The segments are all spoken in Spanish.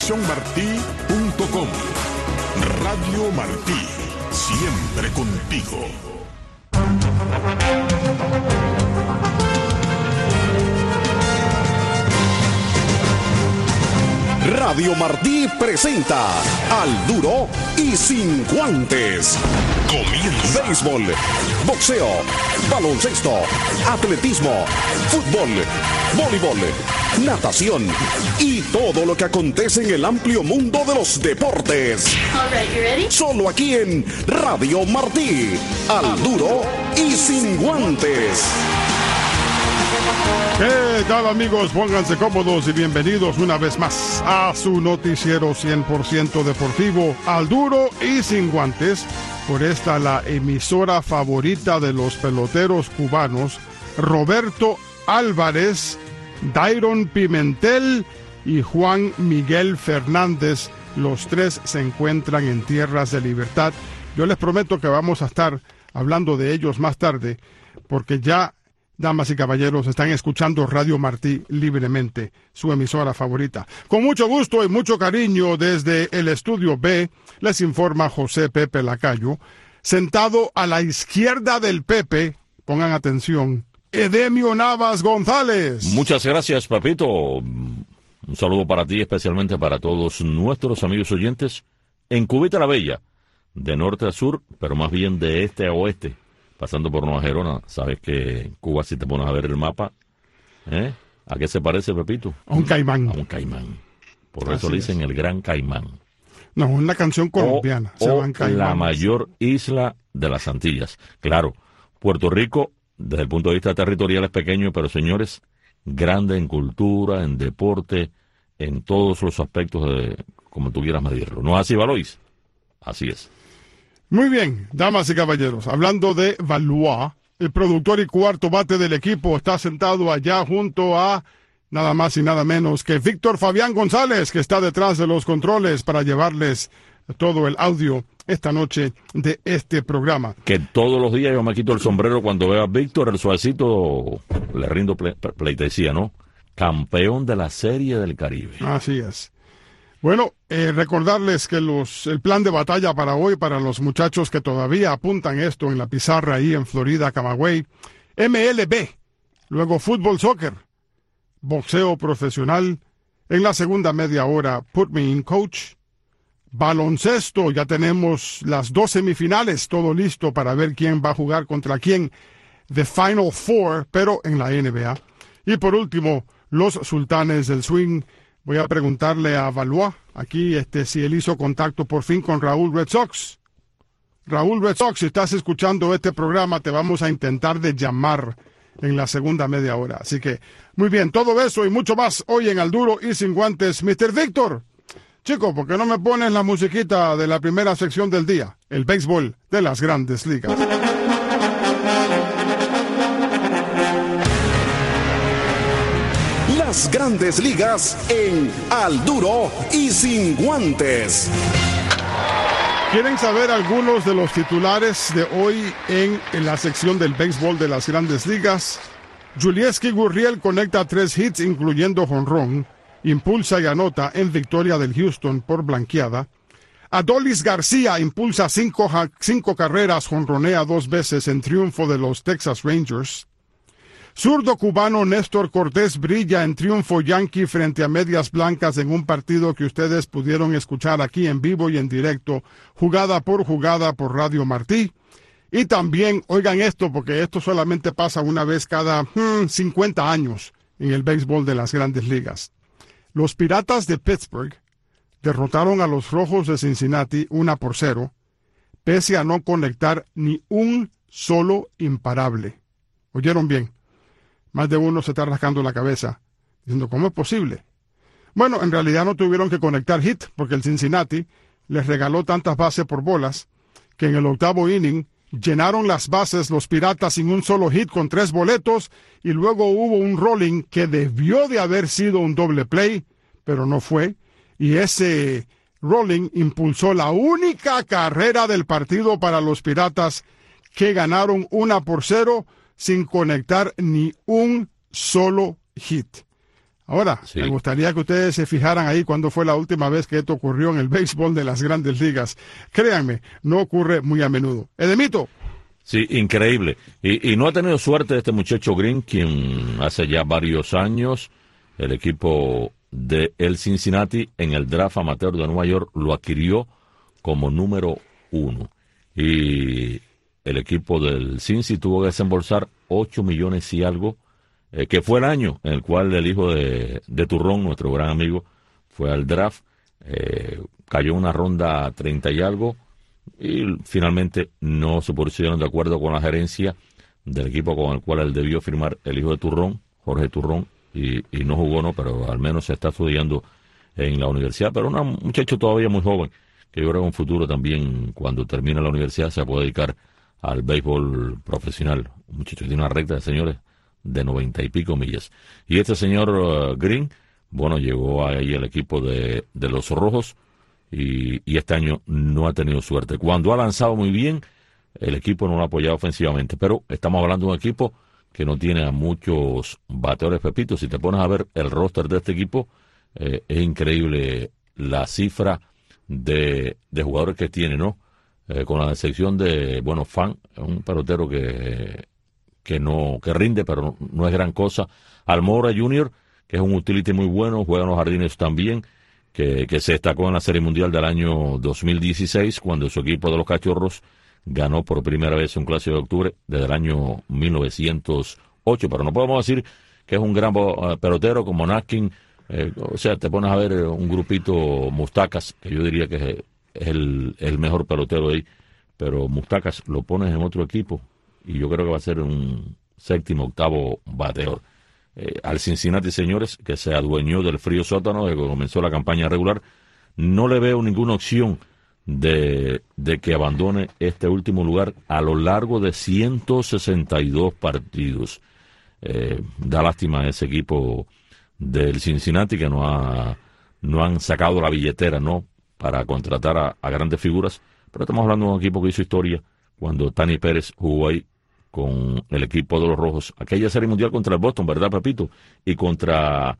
Martí.com. Radio Martí, siempre contigo. Radio Martí presenta Al Duro y Sin Guantes. Comienza. Béisbol, boxeo, baloncesto, atletismo, fútbol, voleibol, natación y todo lo que acontece en el amplio mundo de los deportes. All right, you ready? Solo aquí en Radio Martí. Al Duro y Sin Guantes. ¿Qué tal, amigos? Pónganse cómodos y bienvenidos una vez más a su noticiero 100% deportivo, Al Duro y Sin Guantes, por esta la emisora favorita de los peloteros cubanos, Roberto Álvarez, Dairon Pimentel y Juan Miguel Fernández. Los tres se encuentran en tierras de libertad. Yo les prometo que vamos a estar hablando de ellos más tarde, porque ya, damas y caballeros, están escuchando Radio Martí libremente, su emisora favorita. Con mucho gusto y mucho cariño desde el Estudio B, les informa José Pepe Lacayo. Sentado a la izquierda del Pepe, pongan atención, Edemio Navas González. Muchas gracias, papito. Un saludo para ti, especialmente para todos nuestros amigos oyentes en Cubita la Bella, de norte a sur, pero más bien de este a oeste, pasando por Nueva Gerona. Sabes que Cuba, si te pones a ver el mapa, ¿a qué se parece, Pepito? A un caimán. A un caimán. Por eso le dicen el Gran Caimán. No, una canción colombiana. O la mayor isla de las Antillas. Claro, Puerto Rico, desde el punto de vista territorial, es pequeño, pero, señores, grande en cultura, en deporte, en todos los aspectos de como tú quieras medirlo. ¿No es así, Valois? Así es. Muy bien, damas y caballeros, hablando de Valois, el productor y cuarto bate del equipo está sentado allá junto a nada más y nada menos que Víctor Fabián González, que está detrás de los controles para llevarles todo el audio esta noche de este programa. Que todos los días yo me quito el sombrero cuando veo a Víctor, el suavecito, le rindo pleitesía, ¿no? Campeón de la Serie del Caribe. Así es. Bueno, recordarles que el plan de batalla para hoy, para los muchachos que todavía apuntan esto en la pizarra ahí en Florida, Camagüey, MLB, luego fútbol, soccer, boxeo profesional, en la segunda media hora, Put Me In Coach, baloncesto, ya tenemos las 2 semifinales, todo listo para ver quién va a jugar contra quién, The Final Four, pero en la NBA. Y por último, los sultanes del swing. Voy a preguntarle a Valois, aquí, si él hizo contacto por fin con Raúl Red Sox. Raúl Red Sox, si estás escuchando este programa, te vamos a intentar de llamar en la segunda media hora. Así que, muy bien, todo eso y mucho más hoy en Al Duro y Sin Guantes. Mr. Víctor, chico, ¿por qué no me pones la musiquita de la primera sección del día? El béisbol de las Grandes Ligas. Las Grandes Ligas en Al Duro y Sin Guantes. ¿Quieren saber algunos de los titulares de hoy en la sección del béisbol de las Grandes Ligas? Julieski Gurriel conecta 3 hits, incluyendo jonrón, impulsa y anota en victoria del Houston por blanqueada. Adolis García impulsa 5 carreras, jonronea 2 veces en triunfo de los Texas Rangers. Zurdo cubano Néstor Cortés brilla en triunfo yanqui frente a Medias Blancas en un partido que ustedes pudieron escuchar aquí en vivo y en directo, jugada por Radio Martí. Y también, oigan esto, porque esto solamente pasa una vez cada 50 años en el béisbol de las Grandes Ligas. Los Piratas de Pittsburgh derrotaron a los Rojos de Cincinnati 1-0, pese a no conectar ni un solo imparable. ¿Oyeron bien? Más de uno se está rascando la cabeza, diciendo, ¿cómo es posible? Bueno, en realidad no tuvieron que conectar hit, porque el Cincinnati les regaló tantas bases por bolas, que en el 8º inning llenaron las bases los Piratas sin un solo hit con 3 boletos, y luego hubo un rolling que debió de haber sido un doble play, pero no fue, y ese rolling impulsó la única carrera del partido para los Piratas, que ganaron 1-0, sin conectar ni un solo hit. Ahora, Sí. me gustaría que ustedes se fijaran ahí cuándo fue la última vez que esto ocurrió en el béisbol de las Grandes Ligas. Créanme, no ocurre muy a menudo. Edemito. Sí, increíble. Y no ha tenido suerte este muchacho Green, quien hace ya varios años el equipo de el Cincinnati en el draft amateur de Nueva York lo adquirió como número 1. Y el equipo del Cincy tuvo que desembolsar 8 millones y algo, que fue el año en el cual el hijo de Turrón, nuestro gran amigo, fue al draft, cayó una ronda 30 y algo, y finalmente no se pusieron de acuerdo con la gerencia del equipo con el cual él debió firmar, el hijo de Turrón, Jorge Turrón, y no jugó, no, pero al menos se está estudiando en la universidad, pero un muchacho todavía muy joven, que yo creo que en un futuro también, cuando termine la universidad, se puede dedicar al béisbol profesional. Un muchacho que tiene una recta de señores de 90 y pico millas. Y este señor Green, bueno, llegó ahí el equipo de los Rojos y este año no ha tenido suerte. Cuando ha lanzado muy bien, el equipo no lo ha apoyado ofensivamente, pero estamos hablando de un equipo que no tiene a muchos bateadores pepitos. Si te pones a ver el roster de este equipo, es increíble la cifra de jugadores que tiene, ¿no? Con la excepción de, bueno, Fan, un pelotero que rinde, pero no es gran cosa. Almora Jr., que es un utility muy bueno, juega en los Jardines también, que se destacó en la Serie Mundial del año 2016, cuando su equipo de los Cachorros ganó por primera vez un Clásico de Octubre desde el año 1908, pero no podemos decir que es un gran pelotero como Naskin. O sea, te pones a ver un grupito Mustacas, que yo diría que es el mejor pelotero de ahí, pero Mustacas lo pones en otro equipo y yo creo que va a ser un séptimo, octavo bateador. Al Cincinnati, señores, que se adueñó del frío sótano desde que comenzó la campaña regular, no le veo ninguna opción de que abandone este último lugar a lo largo de 162 partidos. Da lástima a ese equipo del Cincinnati que no han sacado la billetera, ¿no?, para contratar a grandes figuras, pero estamos hablando de un equipo que hizo historia cuando Tani Pérez jugó ahí con el equipo de los Rojos, aquella Serie Mundial contra el Boston, ¿verdad, Pepito? Y contra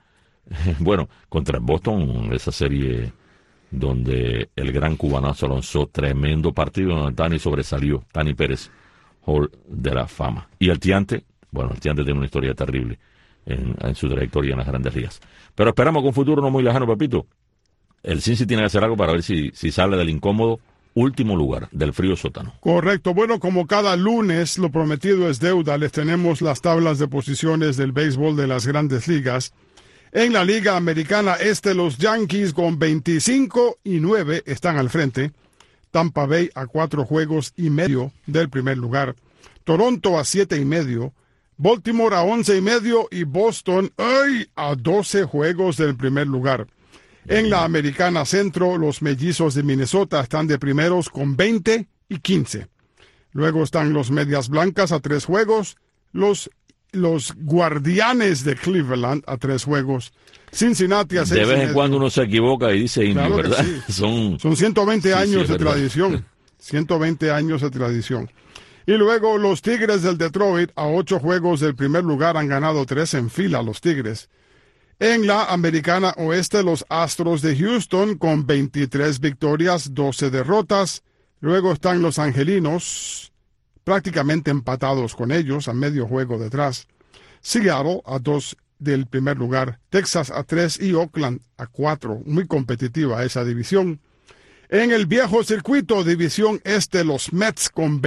el Boston, esa serie donde el gran cubanazo lanzó tremendo partido donde Tani sobresalió, Tani Pérez, Hall de la Fama. Y el Tiante tiene una historia terrible en su trayectoria en las Grandes Ligas. Pero esperamos que un futuro no muy lejano, Pepito, el Cincy tiene que hacer algo para ver si sale del incómodo último lugar del frío sótano. Correcto. Bueno, como cada lunes, lo prometido es deuda. Les tenemos las tablas de posiciones del béisbol de las Grandes Ligas. En la Liga Americana Este, los Yankees con 25-9 están al frente. Tampa Bay a 4 juegos y medio del primer lugar. Toronto a 7.5. Baltimore a 11.5 y Boston a 12 juegos del primer lugar. En la Americana Centro, los Mellizos de Minnesota están de primeros con 20-15. Luego están los Medias Blancas a 3 juegos, los Guardianes de Cleveland a 3 juegos, Cincinnati a 6. De vez en cuando uno se equivoca y dice Indio, claro, ¿verdad? Sí. Son 120 años sí, de tradición. 120 años de tradición. Y luego los Tigres del Detroit a 8 juegos del primer lugar han ganado 3 en fila los Tigres. En la Americana Oeste, los Astros de Houston con 23 victorias, 12 derrotas. Luego están los Angelinos, prácticamente empatados con ellos, a medio juego detrás. Seattle a 2 del primer lugar, Texas a 3 y Oakland a 4. Muy competitiva esa división. En el viejo circuito, división este, los Mets con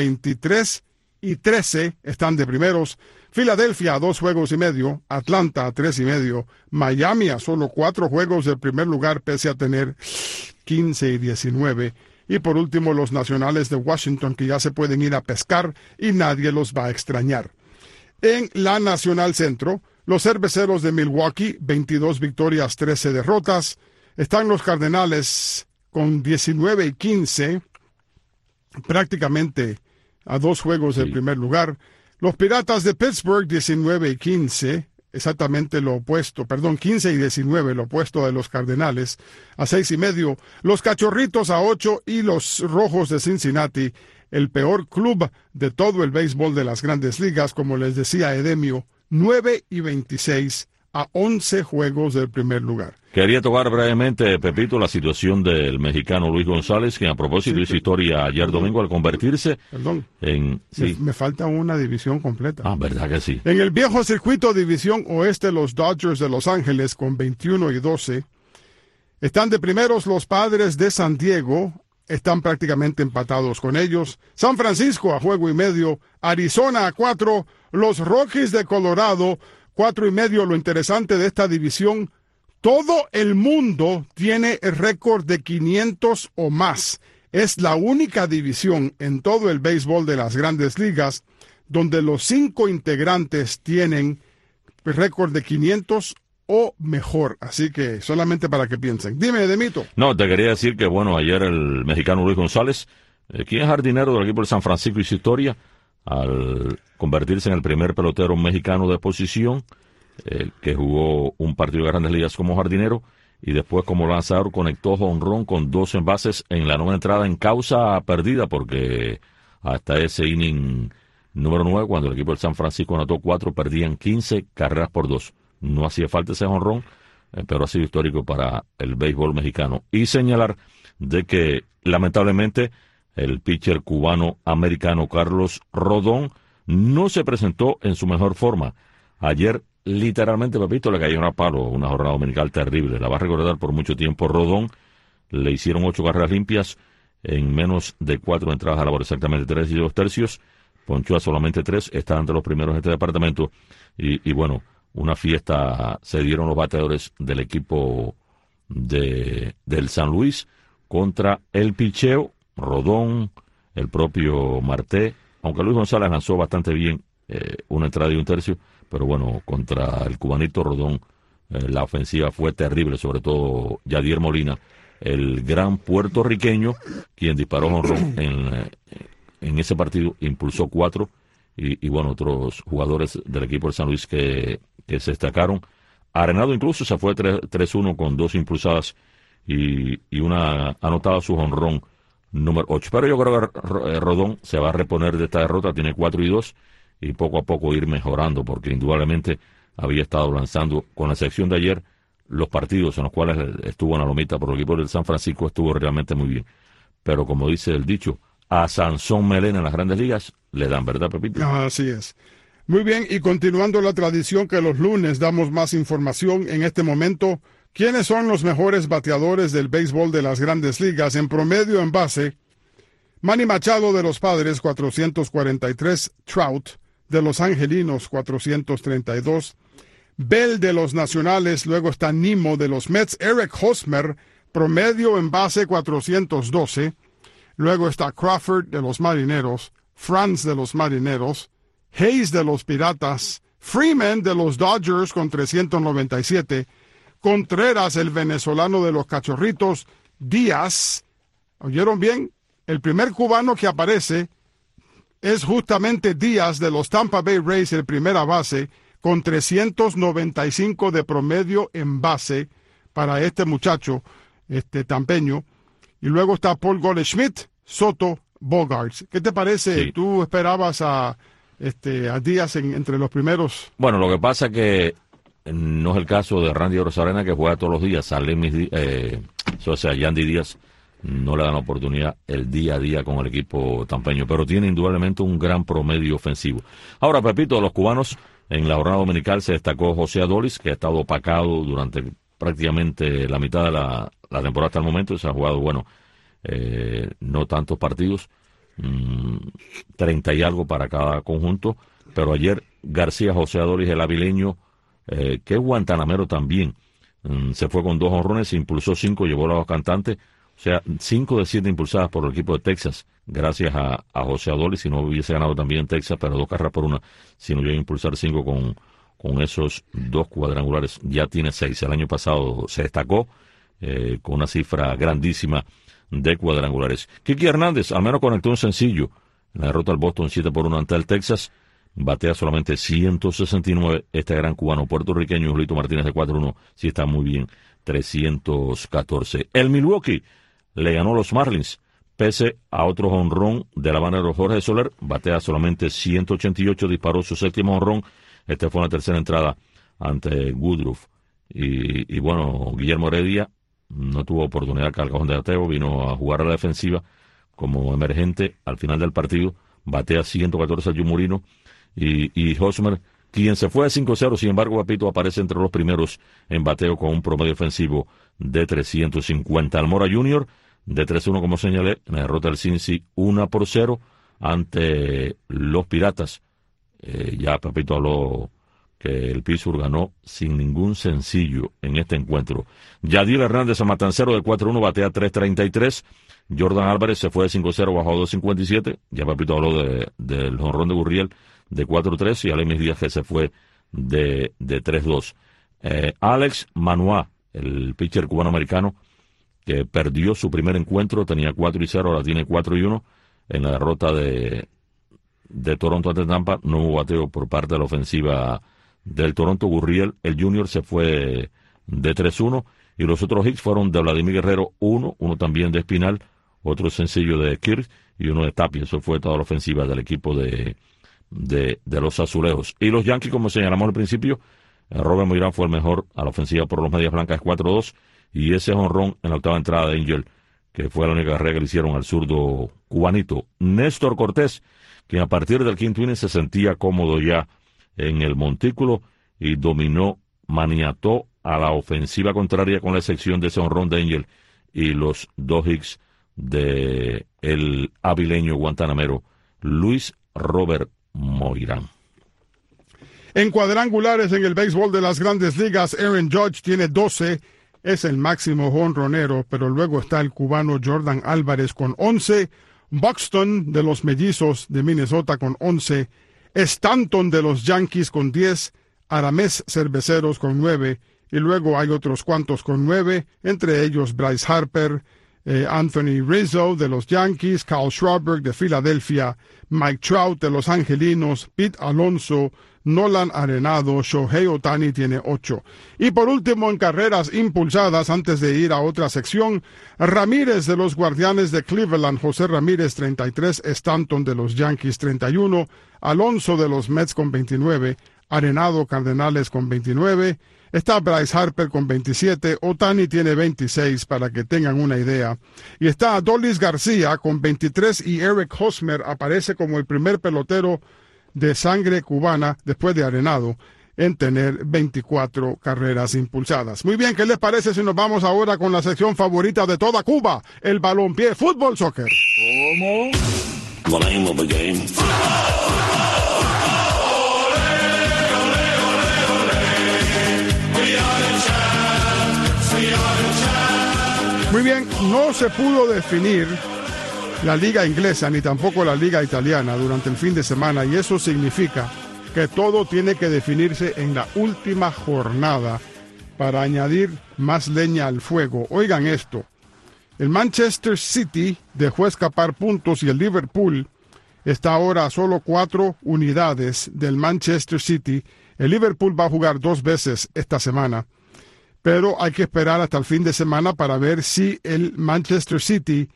23-13 están de primeros. Filadelfia a 2 juegos y medio, Atlanta a 3.5, Miami a solo 4 juegos del primer lugar pese a tener 15-19. Y por último los Nacionales de Washington, que ya se pueden ir a pescar y nadie los va a extrañar. En la Nacional Centro, los Cerveceros de Milwaukee, 22 victorias, 13 derrotas. Están los Cardenales con 19-15, prácticamente a 2 juegos del primer lugar. Los Piratas de Pittsburgh, 19-15, exactamente lo opuesto, 15-19, lo opuesto de los Cardenales, a 6.5. Los Cachorritos a 8 y los Rojos de Cincinnati, el peor club de todo el béisbol de las Grandes Ligas, como les decía Edemio, 9-26 a 11 juegos del primer lugar. Quería tocar brevemente, Pepito, la situación del mexicano Luis González, que a propósito hizo historia ayer domingo al convertirse en... Sí. Me falta una división completa. Ah, ¿verdad que sí? En el viejo circuito división oeste, los Dodgers de Los Ángeles con 21-12. Están de primeros los Padres de San Diego, están prácticamente empatados con ellos. San Francisco a juego y medio, Arizona a 4, los Rockies de Colorado 4.5. Lo interesante de esta división, todo el mundo tiene el récord de 500 o más. Es la única división en todo el béisbol de las Grandes Ligas donde los 5 integrantes tienen récord de 500 o mejor. Así que solamente para que piensen. Dime, Demito. No, te quería decir que, bueno, ayer el mexicano Luis González, quien es jardinero del equipo de San Francisco, hizo historia al convertirse en el primer pelotero mexicano de posición que jugó un partido de Grandes Ligas como jardinero y después como lanzador conectó jonrón con 2 envases en la 9ª entrada en causa perdida, porque hasta ese inning número 9, cuando el equipo de San Francisco anotó 4, perdían 15 carreras por 2. No hacía falta ese jonrón, pero ha sido histórico para el béisbol mexicano. Y señalar de que lamentablemente el pitcher cubano-americano Carlos Rodón no se presentó en su mejor forma. Ayer, literalmente, Pepito, le cayó a palo, una jornada dominical terrible. La va a recordar por mucho tiempo. Rodón le hicieron 8 carreras limpias en menos de 4 entradas a labor, exactamente 3 2/3. Ponchó a solamente 3, está entre los primeros en este departamento. Y bueno, una fiesta se dieron los bateadores del equipo del San Luis contra el picheo. Rodón, el propio Marte, aunque Luis González lanzó bastante bien, 1 entrada y 1/3, pero bueno, contra el cubanito Rodón, la ofensiva fue terrible, sobre todo Yadier Molina, el gran puertorriqueño, quien disparó jonrón en ese partido, impulsó 4, y bueno, otros jugadores del equipo del San Luis que se destacaron. Arenado incluso se fue 3-1 con 2 impulsadas y una anotada su jonrón número 8. Pero yo creo que Rodón se va a reponer de esta derrota, tiene 4-2 y poco a poco ir mejorando, porque indudablemente había estado lanzando, con la excepción de ayer, los partidos en los cuales estuvo en la lomita por el equipo del San Francisco estuvo realmente muy bien. Pero como dice el dicho, a Sansón Melena en las Grandes Ligas le dan, ¿verdad, Pepito? Así es. Muy bien, y continuando la tradición que los lunes damos más información, en este momento, ¿quiénes son los mejores bateadores del béisbol de las Grandes Ligas? En promedio en base, Manny Machado de los Padres, 443, Trout de los Angelinos, 432, Bell de los Nacionales, luego está Nimmo de los Mets, Eric Hosmer, promedio en base, 412, luego está Crawford de los Marineros, Franz de los Marineros, Hayes de los Piratas, Freeman de los Dodgers con 397, Contreras, el venezolano de los Cachorritos, Díaz, ¿oyeron bien? El primer cubano que aparece es justamente Díaz de los Tampa Bay Rays, el primera base, con 395 de promedio en base para este muchacho, tampeño. Y luego está Paul Goldschmidt, Soto, Bogaerts. ¿Qué te parece? Sí. ¿Tú esperabas a Díaz entre los primeros? Bueno, lo que pasa es que no es el caso de Randy Arozarena, que juega todos los días. Yandy Díaz no le dan la oportunidad el día a día con el equipo tampeño, pero tiene indudablemente un gran promedio ofensivo. Ahora, Pepito, de los cubanos, en la jornada dominical se destacó José Adolis, que ha estado opacado durante prácticamente la mitad de la temporada hasta el momento. Se ha jugado, no tantos partidos, 30 y algo para cada conjunto, pero ayer García José Adolis, el avileño, que es guantanamero también, se fue con 2 jonrones, impulsó 5, llevó a los cantantes, o sea, 5 de 7 impulsadas por el equipo de Texas, gracias a José Adolis. Si no hubiese ganado también en Texas, pero 2 carreras por 1, si no llega a impulsar 5 con esos 2 cuadrangulares, ya tiene 6. El año pasado se destacó con una cifra grandísima de cuadrangulares. Kiki Hernández al menos conectó un sencillo en la derrota al Boston 7-1 ante el Texas. Batea solamente 169. Este gran cubano puertorriqueño, Julito Martínez, de 4-1, sí está muy bien, 314. El Milwaukee le ganó a los Marlins, pese a otro jonrón de la banda de Jorge Soler. Batea solamente 188, disparó su 7º jonrón. Fue en la tercera entrada ante Woodruff. Y bueno, Guillermo Heredia no tuvo oportunidad que al cajón de bateo, vino a jugar a la defensiva como emergente al final del partido, batea 114 a Yumurino y Hosmer, quien se fue a 5-0, sin embargo, Papito aparece entre los primeros en bateo con un promedio ofensivo de 350. Almora Jr., de 3-1, como señalé, en la derrota del Cincy 1-0 ante los Piratas. Ya Papito habló que el Pittsburgh ganó sin ningún sencillo en este encuentro. Yadiel Hernández a Matancero de 4-1, batea 3.33. Jordan Álvarez se fue de 5-0, bajó a 2.57. Ya Papito habló del jonrón de Gurriel de 4-3 y Alemis Díaz que se fue de 3-2. Alex Manoah, el pitcher cubano-americano, que perdió su primer encuentro, tenía 4-0, ahora tiene 4-1. En la derrota de Toronto ante Tampa, no hubo bateo por parte de la ofensiva del Toronto. Gurriel, el Junior, se fue de 3-1. Y los otros hits fueron de Vladimir Guerrero, uno también de Espinal, otro sencillo de Kirk y uno de Tapia. Eso fue toda la ofensiva del equipo de los Azulejos. Y los Yankees, como señalamos al principio, Robert Moirán fue el mejor a la ofensiva por los Medias Blancas, 4-2, y ese jonrón en la octava entrada de Angel, que fue la única carrera que le hicieron al zurdo cubanito. Néstor Cortés, quien a partir del quinto inning se sentía cómodo ya en el montículo y dominó, maniató a la ofensiva contraria con la excepción de ese jonrón de Angel y los dos hits de el avileño guantanamero Luis Robert Moirán. En cuadrangulares en el béisbol de las Grandes Ligas, Aaron Judge tiene 12, es el máximo jonronero, pero luego está el cubano Jordan Álvarez con 11, Buxton de los Mellizos de Minnesota con 11, Stanton de los Yankees con 10, Aramés Cerveceros con 9, y luego hay otros cuantos con 9, entre ellos Bryce Harper, Anthony Rizzo de los Yankees, Kyle Schwarber de Filadelfia, Mike Trout de los Angelinos, Pete Alonso, Nolan Arenado, Shohei Ohtani tiene 8. Y por último, en carreras impulsadas, antes de ir a otra sección, Ramírez de los Guardianes de Cleveland, José Ramírez 33, Stanton de los Yankees 31, Alonso de los Mets con 29, Arenado Cardenales con 29, está Bryce Harper con 27, Ohtani tiene 26 para que tengan una idea. Y está Adolis García con 23 y Eric Hosmer aparece como el primer pelotero de sangre cubana después de Arenado en tener 24 carreras impulsadas. Muy bien, ¿qué les parece si nos vamos ahora con la sección favorita de toda Cuba, el balompié, fútbol, soccer? ¿Cómo? The name of the game. Muy bien, no se pudo definir la liga inglesa ni tampoco la liga italiana durante el fin de semana, y eso significa que todo tiene que definirse en la última jornada para añadir más leña al fuego. Oigan esto, el Manchester City dejó escapar puntos y el Liverpool está ahora a solo 4 unidades del Manchester City. El Liverpool va a jugar 2 veces esta semana, pero hay que esperar hasta el fin de semana para ver si el Manchester City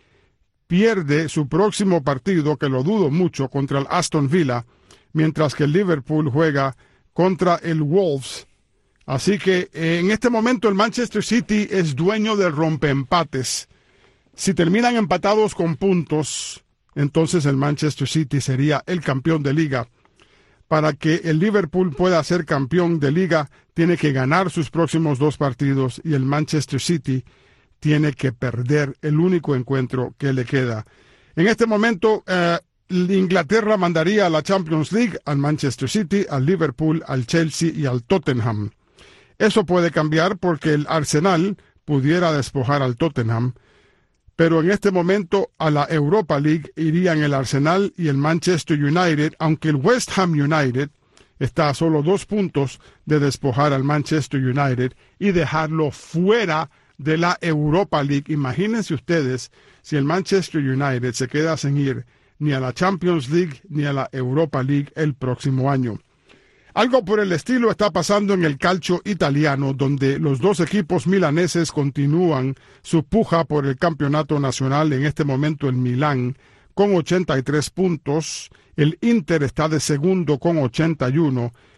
pierde su próximo partido, que lo dudo mucho, contra el Aston Villa, mientras que el Liverpool juega contra el Wolves. Así que en este momento el Manchester City es dueño del rompeempates. Si terminan empatados con puntos, entonces el Manchester City sería el campeón de liga. Para que el Liverpool pueda ser campeón de liga, tiene que ganar sus próximos 2 partidos y el Manchester City tiene que perder el único encuentro que le queda. En este momento, Inglaterra mandaría a la Champions League al Manchester City, al Liverpool, al Chelsea y al Tottenham. Eso puede cambiar porque el Arsenal pudiera despojar al Tottenham, pero en este momento a la Europa League irían el Arsenal y el Manchester United, aunque el West Ham United está a solo 2 puntos de despojar al Manchester United y dejarlo fuera de la Europa League. Imagínense ustedes si el Manchester United se queda sin ir ni a la Champions League ni a la Europa League el próximo año. Algo por el estilo está pasando en el calcio italiano, donde los 2 equipos milaneses continúan su puja por el campeonato nacional. En este momento el Milán con 83 puntos, el Inter está de segundo con 81,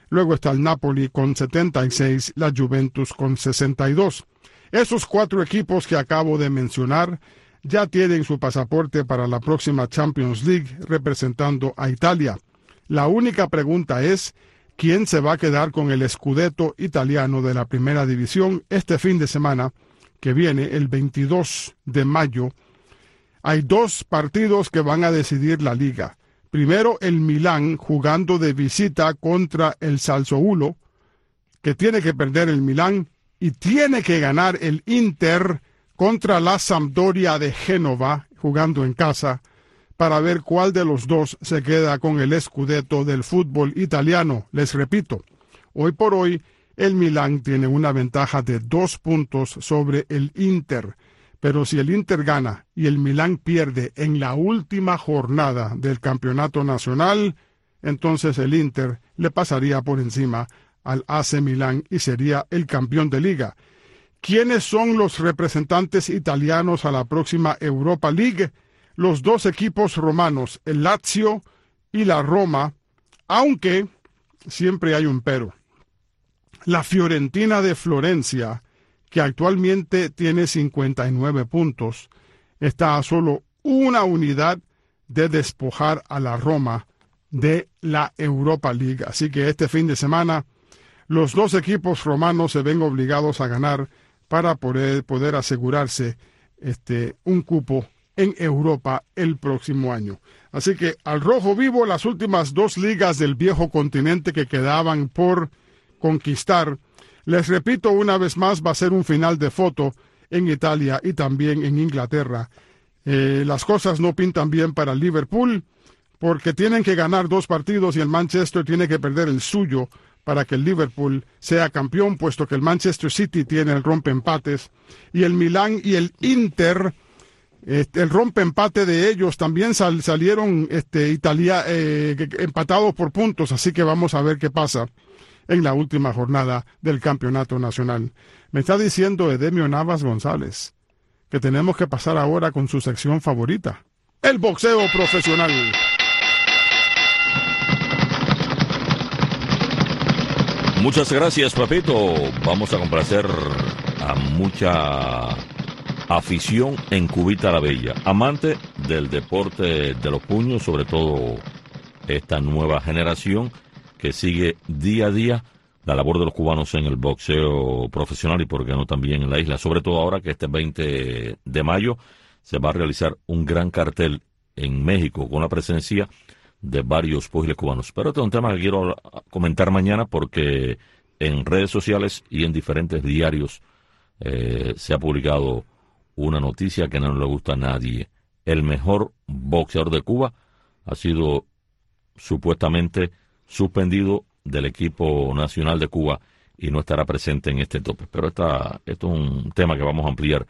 Luego está el Napoli con 76, la Juventus con 62. Esos 4 equipos que acabo de mencionar ya tienen su pasaporte para la próxima Champions League representando a Italia. La única pregunta es, ¿quién se va a quedar con el Scudetto italiano de la Primera División este fin de semana que viene, el 22 de mayo? Hay 2 partidos que van a decidir la liga. Primero, el Milán jugando de visita contra el Sassuolo, que tiene que perder el Milán, y tiene que ganar el Inter contra la Sampdoria de Génova, jugando en casa, para ver cuál de los 2 se queda con el Scudetto del fútbol italiano. Les repito, hoy por hoy, el Milán tiene una ventaja de 2 puntos sobre el Inter. Pero si el Inter gana y el Milán pierde en la última jornada del campeonato nacional, entonces el Inter le pasaría por encima al AC Milán y sería el campeón de liga. ¿Quiénes son los representantes italianos a la próxima Europa League? Los 2 equipos romanos, el Lazio y la Roma, aunque siempre hay un pero. La Fiorentina de Florencia, que actualmente tiene 59 puntos, está a solo una unidad de despojar a la Roma de la Europa League. Así que este fin de semana los 2 equipos romanos se ven obligados a ganar para poder asegurarse un cupo en Europa el próximo año. Así que al rojo vivo, las últimas 2 ligas del viejo continente que quedaban por conquistar. Les repito una vez más, va a ser un final de foto en Italia y también en Inglaterra. Las cosas no pintan bien para el Liverpool porque tienen que ganar 2 partidos y el Manchester tiene que perder el suyo para que el Liverpool sea campeón, puesto que el Manchester City tiene el rompeempates y el Milán y el Inter, el rompeempate de ellos también salieron empatados por puntos, así que vamos a ver qué pasa en la última jornada del campeonato nacional. Me está diciendo Edemio Navas González que tenemos que pasar ahora con su sección favorita, el boxeo profesional. Muchas gracias, Pepito. Vamos a complacer a mucha afición en Cubita la Bella, amante del deporte de los puños, sobre todo esta nueva generación que sigue día a día la labor de los cubanos en el boxeo profesional y por qué no también en la isla, sobre todo ahora que este 20 de mayo se va a realizar un gran cartel en México con la presencia de varios pugiles cubanos. Pero este es un tema que quiero comentar mañana porque en redes sociales y en diferentes diarios se ha publicado una noticia que no le gusta a nadie. El mejor boxeador de Cuba ha sido supuestamente suspendido del equipo nacional de Cuba y no estará presente en este tope. Pero esto es un tema que vamos a ampliar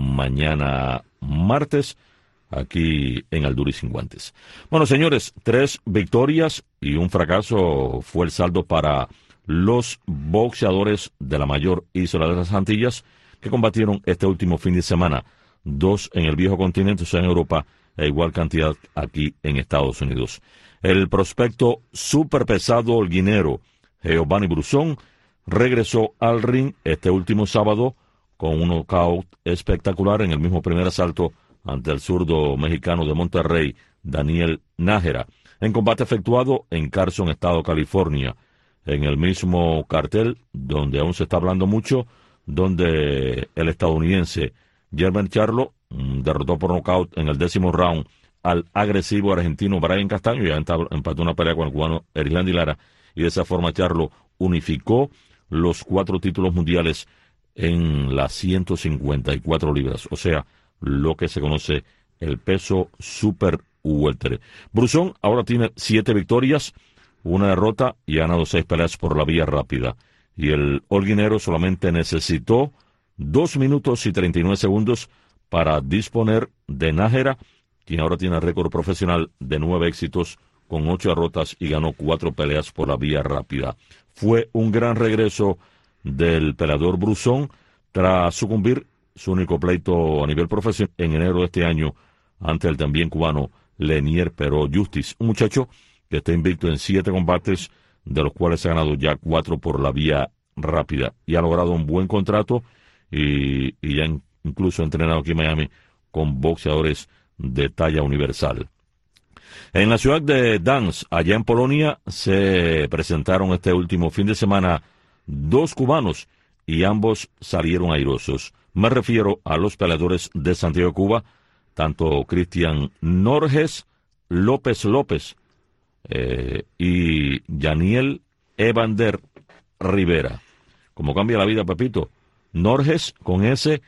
mañana martes aquí en Al Duro y Sin Guantes. Bueno, señores, 3 victorias y un fracaso fue el saldo para los boxeadores de la mayor isla de las Antillas que combatieron este último fin de semana. 2 en el viejo continente, o sea, en Europa, e igual cantidad aquí en Estados Unidos. El prospecto superpesado holguinero Giovanni Brusón regresó al ring este último sábado con un knockout espectacular en el mismo primer asalto ante el zurdo mexicano de Monterrey, Daniel Nájera, en combate efectuado en Carson, Estado California, en el mismo cartel donde aún se está hablando mucho, donde el estadounidense Jermell Charlo derrotó por nocaut en el 10º round al agresivo argentino Brian Castaño, ya empató una pelea con el cubano Erislandy Lara, y de esa forma Charlo unificó los 4 títulos mundiales en las 154 libras, o sea, lo que se conoce el peso super welter. Brusón ahora tiene 7 victorias, 1 derrota y ha ganado 6 peleas por la vía rápida. Y el holguinero solamente necesitó 2 minutos y 39 segundos para disponer de Nájera, quien ahora tiene récord profesional de 9 éxitos con 8 derrotas y ganó 4 peleas por la vía rápida. Fue un gran regreso del peleador Brusón tras sucumbir su único pleito a nivel profesional en enero de este año ante el también cubano Lenier Pero Justice, un muchacho que está invicto en 7 combates de los cuales ha ganado ya 4 por la vía rápida y ha logrado un buen contrato y ya incluso ha entrenado aquí en Miami con boxeadores de talla universal. En la ciudad de Gdańsk, allá en Polonia, se presentaron este último fin de semana 2 cubanos y ambos salieron airosos. Me refiero a los peleadores de Santiago de Cuba, tanto Cristian Norges López y Yaniel Evander Rivera. Como cambia la vida, Pepito. Norges con S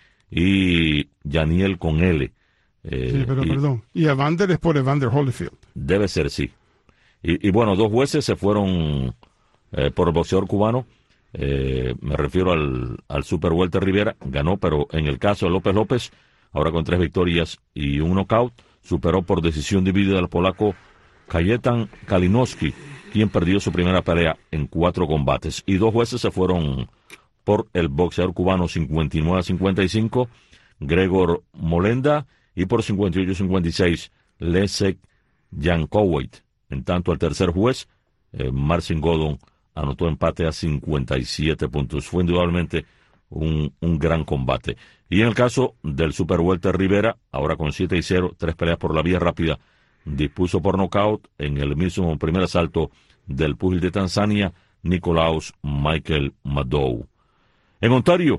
y Yaniel con L. Sí, pero perdón. Y Evander es por Evander Holyfield. Debe ser, sí. Y bueno, 2 jueces se fueron por el boxeador cubano. Me refiero al Super Welter Rivera. Ganó, pero en el caso de López, ahora con 3 victorias y un knockout, superó por decisión dividida al polaco Kajetan Kalinowski, quien perdió su primera pelea en 4 combates. Y 2 jueces se fueron por el boxeador cubano 59-55, Gregor Molenda, y por 58-56, Leszek Jankowicz. En tanto, el tercer juez, Marcin Godon, anotó empate a 57 puntos. Fue indudablemente un gran combate. Y en el caso del Super Welter Rivera, ahora con 7-0, 3 peleas por la vía rápida, dispuso por nocaut en el mismo primer asalto del púgil de Tanzania, Nicolaus Michael Madow. En Ontario,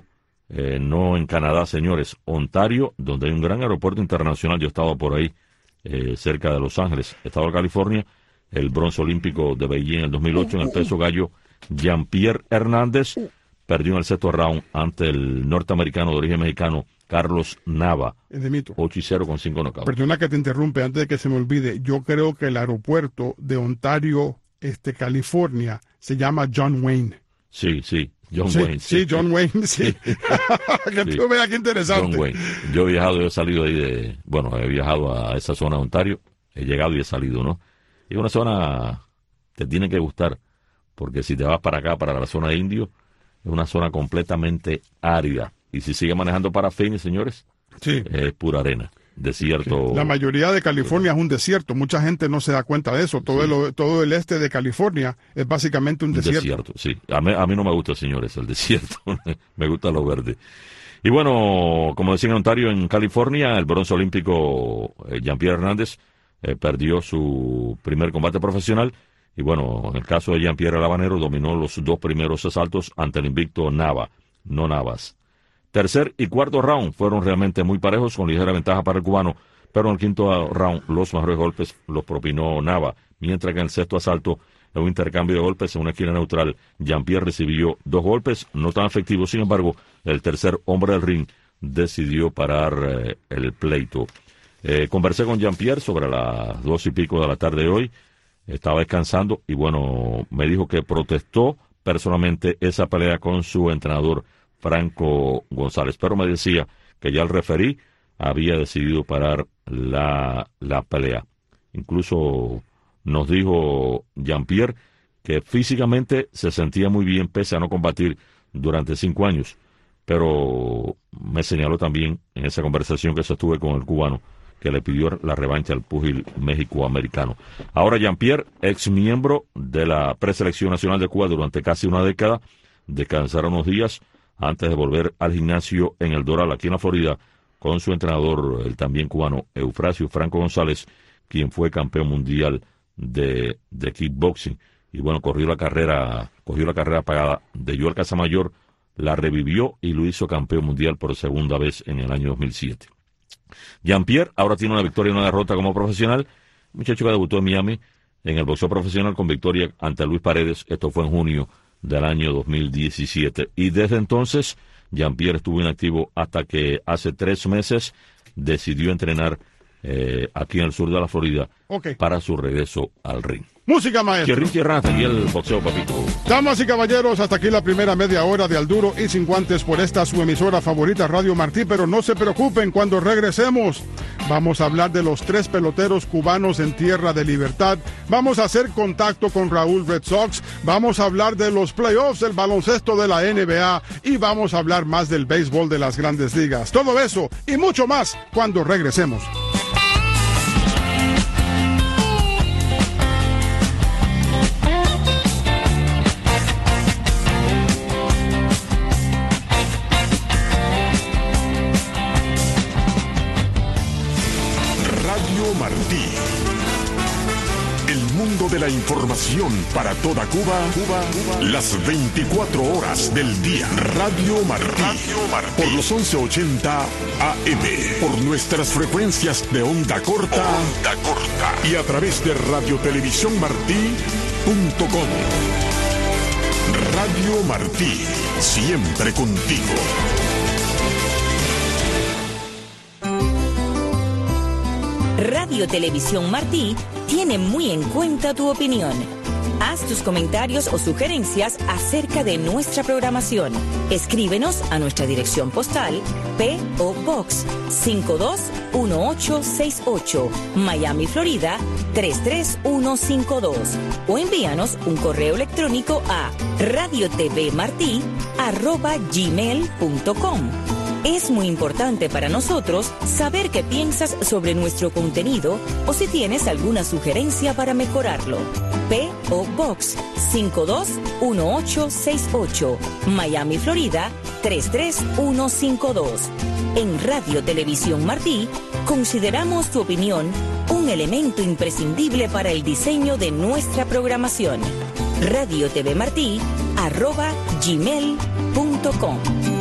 no en Canadá, señores, Ontario, donde hay un gran aeropuerto internacional. Yo he estado por ahí, cerca de Los Ángeles, estado de California, el bronce olímpico de Beijing en el 2008 en el peso gallo, Jean-Pierre Hernández, perdió en el 6º round ante el norteamericano de origen mexicano, Carlos Nava, 8-0 con 5 knockouts. Perdona que te interrumpe, antes de que se me olvide, yo creo que el aeropuerto de Ontario, California, se llama John Wayne. Sí, John Wayne. Sí, John Wayne, sí. Que tú veas qué interesante. John Wayne. Yo he viajado, he salido ahí he viajado a esa zona de Ontario, he llegado y he salido, ¿no? Y una zona te tiene que gustar, porque si te vas para acá, para la zona de Indio, es una zona completamente árida. Y si sigue manejando para Phoenix, señores, sí, es pura arena. Desierto. Sí. La mayoría de California es un desierto. Mucha gente no se da cuenta de eso. Todo el este de California es básicamente un desierto. Sí. A mí no me gusta, señores, el desierto. Me gusta lo verde. Y bueno, como decía en Ontario, en California, el bronce olímpico Jean-Pierre Hernández perdió su primer combate profesional. Y bueno, en el caso de Jean-Pierre el Habanero, dominó los 2 primeros asaltos ante el invicto Nava, no Navas. Tercer y cuarto round fueron realmente muy parejos, con ligera ventaja para el cubano, pero en el 5º round los mejores golpes los propinó Nava, mientras que en el 6º asalto, en un intercambio de golpes en una esquina neutral, Jean-Pierre recibió 2 golpes, no tan efectivos. Sin embargo, el tercer hombre del ring decidió parar el pleito. Conversé con Jean-Pierre sobre las 2:00 de la tarde de hoy. Estaba descansando y bueno, me dijo que protestó personalmente esa pelea con su entrenador Franco González, pero me decía que ya el referí había decidido parar la pelea. Incluso nos dijo Jean-Pierre que físicamente se sentía muy bien pese a no combatir durante 5 años, pero me señaló también en esa conversación que sostuve con el cubano que le pidió la revancha al púgil méxico-americano. Ahora Jean-Pierre, ex miembro de la preselección nacional de Cuba durante casi una década, descansará unos días antes de volver al gimnasio en el Doral, aquí en la Florida, con su entrenador, el también cubano, Eufrasio Franco González, quien fue campeón mundial de kickboxing. Y bueno, cogió la carrera pagada de Joel Casamayor, la revivió y lo hizo campeón mundial por segunda vez en el año 2007. Jean-Pierre ahora tiene una victoria y una derrota como profesional. Muchacho que debutó en Miami en el boxeo profesional con victoria ante Luis Paredes. Esto fue en junio del año 2017. Y desde entonces, Jean-Pierre estuvo inactivo hasta que hace 3 meses decidió entrenar aquí en el sur de la Florida para su regreso al ring. Música, maestro. Richie Ranz y el boxeo, papito. Damas y caballeros, hasta aquí la primera media hora de Al Duro y Sin Guantes por esta su emisora favorita, Radio Martí. Pero no se preocupen, cuando regresemos vamos a hablar de los 3 peloteros cubanos en tierra de libertad. Vamos a hacer contacto con Raúl Red Sox. Vamos a hablar de los playoffs del baloncesto de la NBA. Y vamos a hablar más del béisbol de las Grandes Ligas. Todo eso y mucho más cuando regresemos. Radio Martí. El mundo de la información para toda Cuba, las 24 horas del día. Radio Martí. Por los 1180 AM. Por nuestras frecuencias de onda corta. Y a través de radiotelevisiónmartí.com. Radio Martí. Siempre contigo. Radio Televisión Martí tiene muy en cuenta tu opinión. Haz tus comentarios o sugerencias acerca de nuestra programación. Escríbenos a nuestra dirección postal P.O. Box 521868, Miami, Florida 33152, o envíanos un correo electrónico a radiotvmarti@gmail.com. Es muy importante para nosotros saber qué piensas sobre nuestro contenido o si tienes alguna sugerencia para mejorarlo. P.O. Box 521868, Miami, Florida 33152. En Radio Televisión Martí, consideramos tu opinión un elemento imprescindible para el diseño de nuestra programación. radiotvmarti@gmail.com.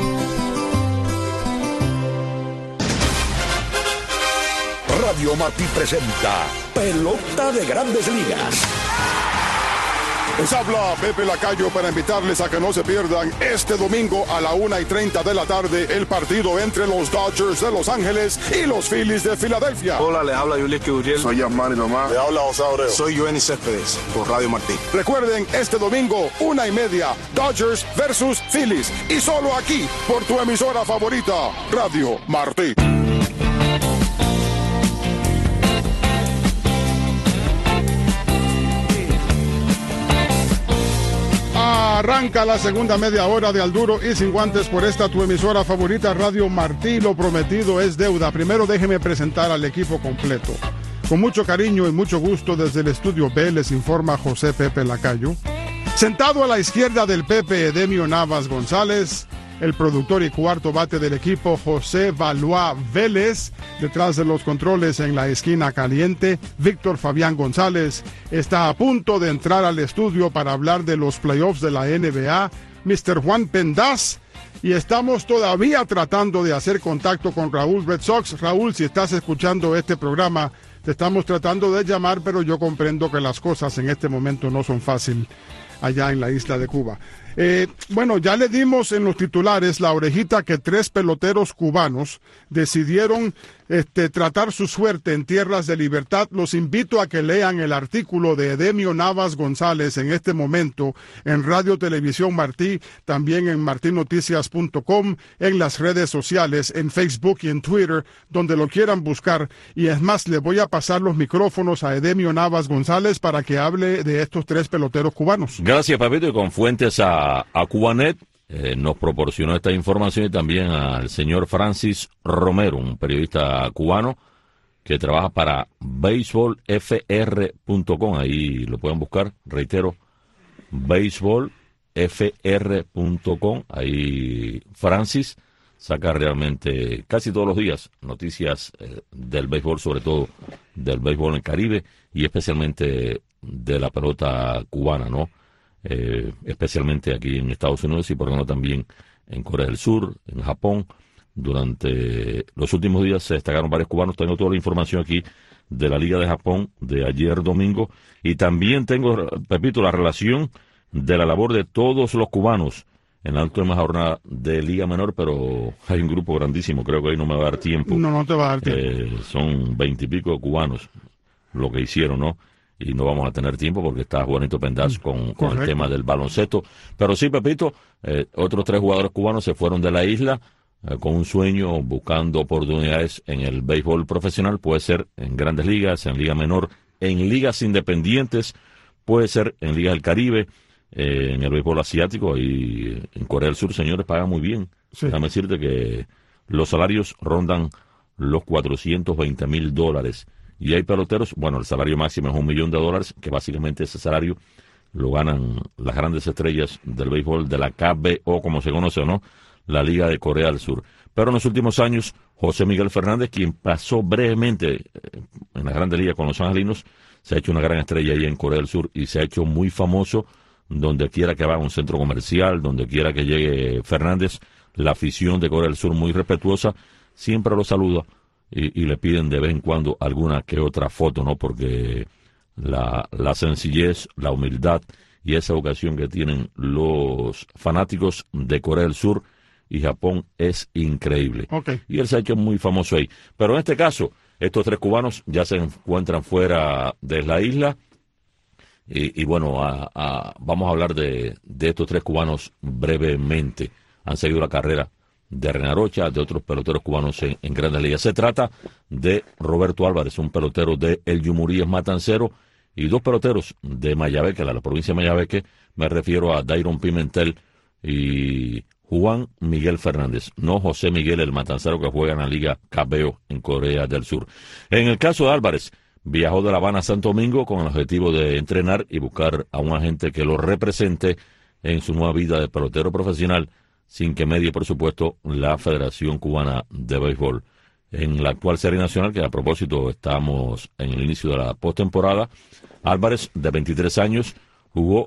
Radio Martí presenta Pelota de Grandes Ligas. Les habla Pepe Lacayo para invitarles a que no se pierdan este domingo a la 1:30 de la tarde el partido entre los Dodgers de Los Ángeles y los Phillies de Filadelfia. Hola, les habla Yulieski Uriel. Soy Yasmani Tomás. Le habla José Abreu. Soy Joenny Céspedes por Radio Martí. Recuerden, este domingo 1:30, Dodgers versus Phillies, y solo aquí por tu emisora favorita, Radio Martí. Arranca la segunda media hora de Al Duro y Sin Guantes por esta tu emisora favorita, Radio Martí. Lo prometido es deuda. Primero déjeme presentar al equipo completo. Con mucho cariño y mucho gusto desde el estudio B les informa José Pepe Lacayo. Sentado a la izquierda del Pepe, Edemio Navas González. El productor y cuarto bate del equipo, José Valois Vélez. Detrás de los controles en la esquina caliente, Víctor Fabián González. Está a punto de entrar al estudio para hablar de los playoffs de la NBA, Mr. Juan Pendaz. Y estamos todavía tratando de hacer contacto con Raúl Red Sox. Raúl, si estás escuchando este programa, te estamos tratando de llamar, pero yo comprendo que las cosas en este momento no son fáciles allá en la isla de Cuba. Bueno, ya le dimos en los titulares la orejita que 3 peloteros cubanos decidieron tratar su suerte en tierras de libertad. Los invito a que lean el artículo de Edemio Navas González en este momento en Radio Televisión Martí, también en martinoticias.com, en las redes sociales, en Facebook y en Twitter, donde lo quieran buscar. Y es más, le voy a pasar los micrófonos a Edemio Navas González para que hable de estos 3 peloteros cubanos. Gracias, Papito, y con fuentes a Cubanet nos proporcionó esta información, y también al señor Francis Romero, un periodista cubano que trabaja para baseballfr.com. Ahí lo pueden buscar, reitero, baseballfr.com. Ahí Francis saca realmente casi todos los días noticias del béisbol, sobre todo del béisbol en el Caribe y especialmente de la pelota cubana, ¿no? Especialmente aquí en Estados Unidos y por qué no también en Corea del Sur, en Japón. Durante los últimos días se destacaron varios cubanos. Tengo toda la información aquí de la Liga de Japón de ayer domingo, y también tengo, Pepito, la relación de la labor de todos los cubanos en la última jornada de Liga Menor, pero hay un grupo grandísimo, creo que ahí no me va a dar tiempo. No te va a dar tiempo. Son 20 y pico cubanos lo que hicieron, ¿no? Y no vamos a tener tiempo porque está Juanito Pendaz con el tema del baloncesto. Pero sí, Pepito, otros 3 jugadores cubanos se fueron de la isla con un sueño, buscando oportunidades en el béisbol profesional. Puede ser en grandes ligas, en Liga Menor, en ligas independientes, puede ser en ligas del Caribe, en el béisbol asiático. Y en Corea del Sur, señores, pagan muy bien. Sí. Déjame decirte que los salarios rondan los $420,000. Y hay peloteros, bueno, el salario máximo es $1 millón, que básicamente ese salario lo ganan las grandes estrellas del béisbol de la KBO, como se conoce, ¿no? La Liga de Corea del Sur. Pero en los últimos años, José Miguel Fernández, quien pasó brevemente en las Grandes Ligas con los angelinos, se ha hecho una gran estrella ahí en Corea del Sur y se ha hecho muy famoso donde quiera que vaya a un centro comercial, donde quiera que llegue Fernández. La afición de Corea del Sur muy respetuosa, siempre lo saluda y le piden de vez en cuando alguna que otra foto, ¿no? Porque la sencillez, la humildad y esa vocación que tienen los fanáticos de Corea del Sur y Japón es increíble. Okay. Y él se ha hecho muy famoso ahí. Pero en este caso, estos 3 cubanos ya se encuentran fuera de la isla. Y bueno, vamos a hablar de estos 3 cubanos brevemente. Han seguido la carrera de René Arocha, de otros peloteros cubanos en Grandes Ligas. Se trata de Roberto Álvarez, un pelotero de El Yumuríes Matancero, y 2 peloteros de Mayabeque, la provincia de Mayabeque. Me refiero a Dairon Pimentel y Juan Miguel Fernández, no José Miguel el Matancero que juega en la Liga KBO en Corea del Sur. En el caso de Álvarez, viajó de La Habana a Santo Domingo con el objetivo de entrenar y buscar a un agente que lo represente en su nueva vida de pelotero profesional, sin que medie, por supuesto, la Federación Cubana de Béisbol. En la actual Serie Nacional, que a propósito estamos en el inicio de la postemporada, Álvarez, de 23 años, jugó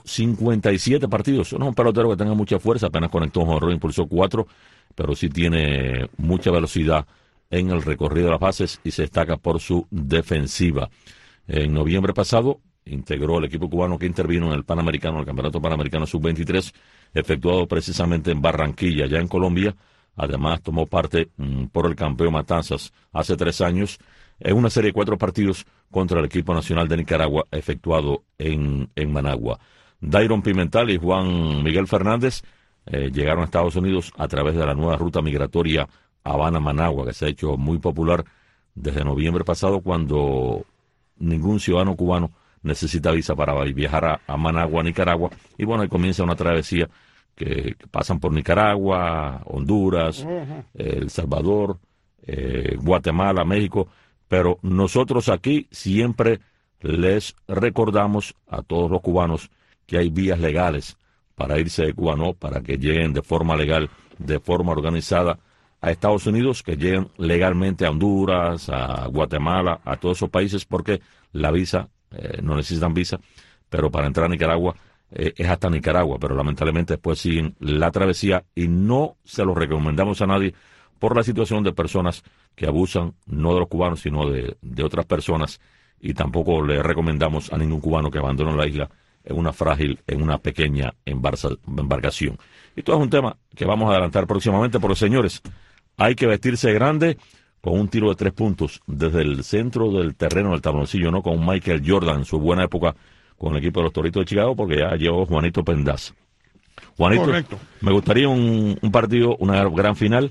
57 partidos. No es un pelotero que tenga mucha fuerza, apenas conectó un jonrón, impulsó 4, pero sí tiene mucha velocidad en el recorrido de las bases y se destaca por su defensiva. En noviembre pasado integró el equipo cubano que intervino en el Panamericano, el Campeonato Panamericano Sub-23, efectuado precisamente en Barranquilla, ya en Colombia. Además, tomó parte por el campeón Matanzas hace 3 años en una serie de 4 partidos contra el equipo nacional de Nicaragua, efectuado en Managua. Dairon Pimentel y Juan Miguel Fernández llegaron a Estados Unidos a través de la nueva ruta migratoria Habana-Managua, que se ha hecho muy popular desde noviembre pasado, cuando ningún ciudadano cubano necesita visa para viajar a Managua, Nicaragua. Y bueno, ahí comienza una travesía que pasan por Nicaragua, Honduras, El Salvador, Guatemala, México. Pero nosotros aquí siempre les recordamos a todos los cubanos que hay vías legales para irse de Cuba, no para que lleguen de forma legal, de forma organizada a Estados Unidos, que lleguen legalmente a Honduras, a Guatemala, a todos esos países, porque la visa, no necesitan visa, pero para entrar a Nicaragua es hasta Nicaragua, pero lamentablemente después siguen la travesía y no se lo recomendamos a nadie por la situación de personas que abusan no de los cubanos, sino de otras personas, y tampoco le recomendamos a ningún cubano que abandone la isla en una pequeña embarcación. Y todo es un tema que vamos a adelantar próximamente, porque señores, hay que vestirse grande con un tiro de 3 puntos desde el centro del terreno del tabloncillo, no con Michael Jordan en su buena época con el equipo de los Toritos de Chicago, porque ya llegó Juanito Pendaz. Juanito, correcto. Me gustaría un partido, una gran final,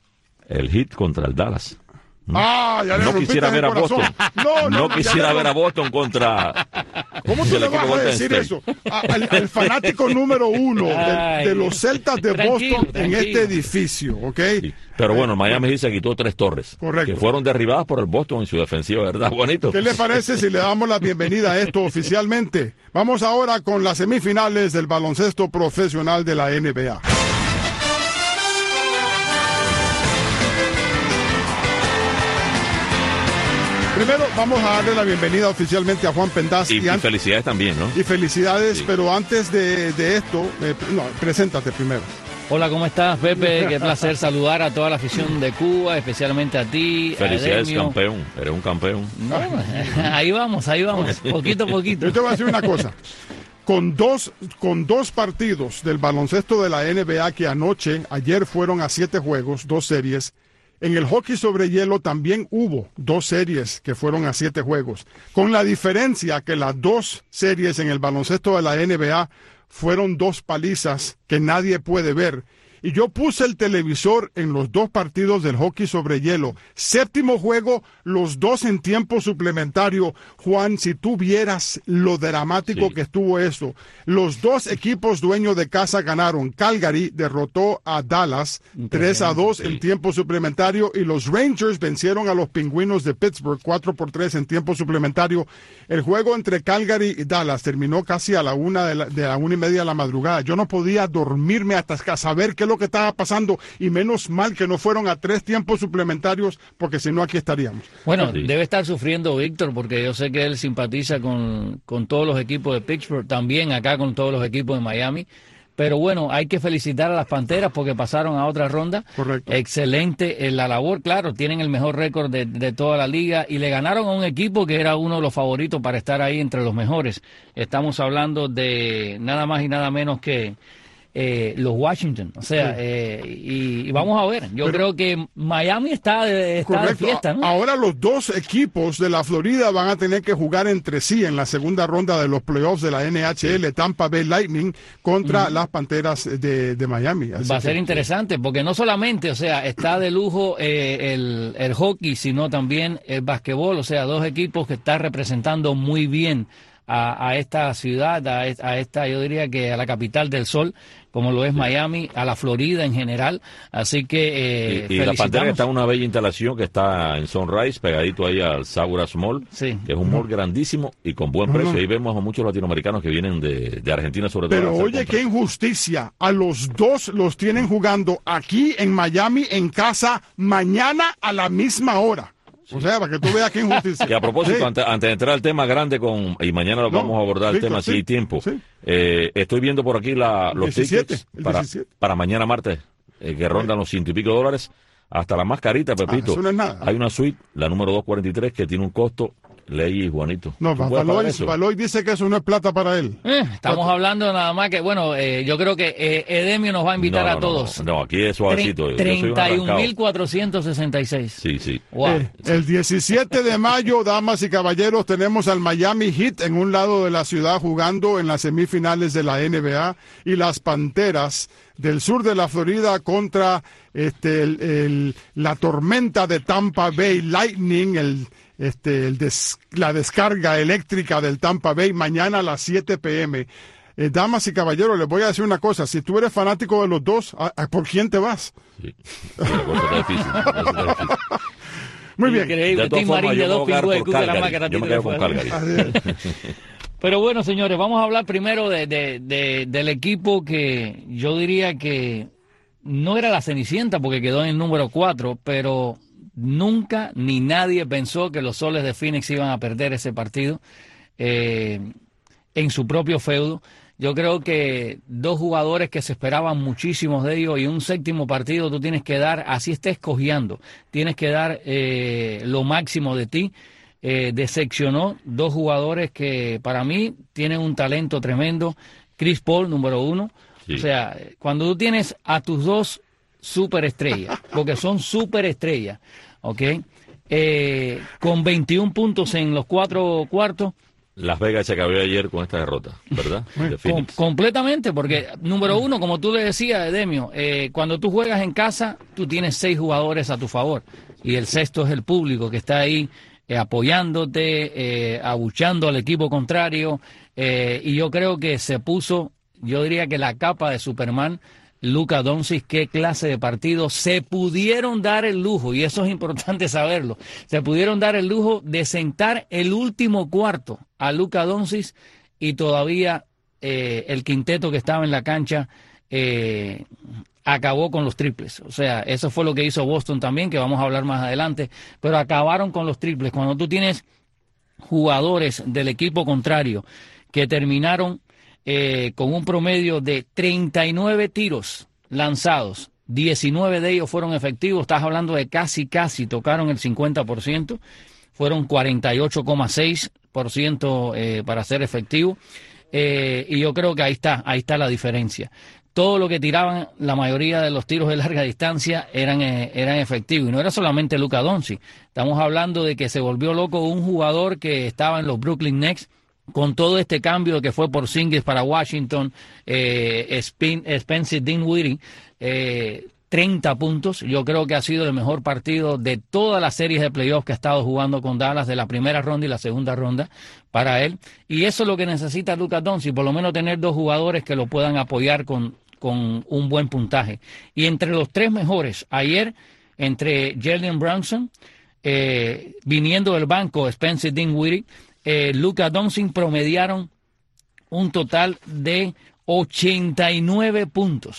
el Heat contra el Dallas. No quisiera ver a Boston. No quisiera ver a Boston contra. ¿Cómo tú le vas a decir eso? El fanático número 1 de los Celtas de Boston en este edificio, ¿ok? Sí. Pero bueno, Miami Heat se quitó 3 torres. Correcto. Que fueron derribadas por el Boston en su defensiva, ¿verdad, Juanito? ¿Qué le parece si le damos la bienvenida a esto oficialmente? Vamos ahora con las semifinales del baloncesto profesional de la NBA. Primero vamos a darle la bienvenida oficialmente a Juan Pendaz. Y felicidades también, ¿no? Y felicidades, sí. Pero antes de esto, preséntate primero. Hola, ¿cómo estás, Pepe? Qué placer saludar a toda la afición de Cuba, especialmente a ti. Felicidades, campeón. Eres un campeón. No, ahí vamos, poquito a poquito. Yo te voy a decir una cosa. Con dos partidos del baloncesto de la NBA que ayer fueron a 7 juegos, 2 series. En el hockey sobre hielo también hubo 2 series que fueron a 7 juegos, con la diferencia que las 2 series en el baloncesto de la NBA fueron 2 palizas que nadie puede ver. Y yo puse el televisor en los 2 partidos del hockey sobre hielo. 7º juego, los 2 en tiempo suplementario. Juan, si tú vieras lo dramático que estuvo eso. Los 2 equipos dueños de casa ganaron. Calgary derrotó a Dallas 3-2 en tiempo suplementario, y los Rangers vencieron a los Pingüinos de Pittsburgh 4-3 en tiempo suplementario. El juego entre Calgary y Dallas terminó casi a la 1:30 de la madrugada. Yo no podía dormirme hasta saber qué es lo lo que estaba pasando, y menos mal que no fueron a 3 tiempos suplementarios, porque si no aquí estaríamos. Bueno, debe estar sufriendo Víctor, porque yo sé que él simpatiza con todos los equipos de Pittsburgh, también acá con todos los equipos de Miami. Pero bueno, hay que felicitar a las Panteras porque pasaron a otra ronda. Correcto. Excelente la labor, claro, tienen el mejor récord de toda la liga y le ganaron a un equipo que era uno de los favoritos para estar ahí entre los mejores. Estamos hablando de nada más y nada menos que los Washington. O sea, y vamos a ver, yo creo que Miami está de fiesta, ¿no? Ahora los 2 equipos de la Florida van a tener que jugar entre sí en la segunda ronda de los playoffs de la NHL, Tampa Bay Lightning contra las Panteras de Miami. Así va a ser interesante, porque no solamente, o sea, está de lujo el hockey, sino también el basquetbol, o sea, 2 equipos que están representando muy bien a esta ciudad, a esta, yo diría que a la capital del sol, como lo es Miami, a la Florida en general, así que y la Pantera está en una bella instalación que está en Sunrise, pegadito ahí al Sauras Mall, sí, que es un mall grandísimo y con buen precio. Ahí vemos a muchos latinoamericanos que vienen de Argentina sobre todo. Pero oye, qué injusticia, a los 2 los tienen jugando aquí en Miami, en casa, mañana a la misma hora. Sí. O sea, para que tú veas qué injusticia. Y a propósito, antes de entrar al tema grande, y mañana lo vamos a abordar el tema si hay tiempo, estoy viendo por aquí los 17, tickets para mañana martes, que rondan los $100 y pico, hasta la más carita, Pepito. Eso no es nada. Hay una suite, la número 243, que tiene un costo, Ley y Juanito. No, Baloy dice que eso no es plata para él. Estamos hablando nada más que, bueno, yo creo que Edemio nos va a invitar a todos. No, aquí es suavecito. 31.466. Sí. Wow. El 17 de mayo, damas y caballeros, tenemos al Miami Heat en un lado de la ciudad jugando en las semifinales de la NBA, y las Panteras del sur de la Florida contra la tormenta de Tampa Bay Lightning, la descarga eléctrica del Tampa Bay, mañana a las 7 p.m. Damas y caballeros, les voy a decir una cosa: si tú eres fanático de los 2, ¿por quién te vas? Sí. La cosa está difícil. Muy bien. Increíble. De todas formas, yo me quedo con Calgary. Pero bueno, señores, vamos a hablar primero del equipo que yo diría que no era la Cenicienta porque quedó en el número 4, pero nunca ni nadie pensó que los Soles de Phoenix iban a perder ese partido en su propio feudo. Yo creo que 2 jugadores que se esperaban muchísimos de ellos, y un 7º partido tú tienes que dar, así estés cojeando, tienes que dar lo máximo de ti. Decepcionó 2 jugadores que para mí tienen un talento tremendo. Chris Paul, número 1. Sí. O sea, cuando tú tienes a tus 2 superestrellas, porque son superestrellas, ¿ok? Con 21 puntos en los 4 cuartos. Las Vegas se acabó ayer con esta derrota, ¿verdad? Completamente, porque número 1, como tú le decías, Edemio, cuando tú juegas en casa, tú tienes 6 jugadores a tu favor, y el 6º es el público que está ahí apoyándote, abuchando al equipo contrario, y yo creo que se puso, yo diría que la capa de Superman, Luka Doncic. Qué clase de partido. Se pudieron dar el lujo, y eso es importante saberlo, se pudieron dar el lujo de sentar el último cuarto a Luka Doncic, y todavía el quinteto que estaba en la cancha acabó con los triples. O sea, eso fue lo que hizo Boston también, que vamos a hablar más adelante, pero acabaron con los triples. Cuando tú tienes jugadores del equipo contrario que terminaron con un promedio de 39 tiros lanzados, 19 de ellos fueron efectivos, estás hablando de casi tocaron el 50%, fueron 48,6% para ser efectivo, y yo creo que ahí está la diferencia. Todo lo que tiraban, la mayoría de los tiros de larga distancia eran efectivos. Y no era solamente Luka Doncic. Estamos hablando de que se volvió loco un jugador que estaba en los Brooklyn Nets, con todo este cambio que fue Porzingis para Washington, Spencer Dinwiddie, 30 puntos. Yo creo que ha sido el mejor partido de todas las series de playoffs que ha estado jugando con Dallas, de la primera ronda y la segunda ronda para él. Y eso es lo que necesita Luka Doncic, por lo menos tener 2 jugadores que lo puedan apoyar con un buen puntaje. Y entre los 3 mejores, ayer, entre Jalen Brunson, viniendo del banco, Spencer Dinwiddie, Luka Doncic promediaron un total de 89 puntos. O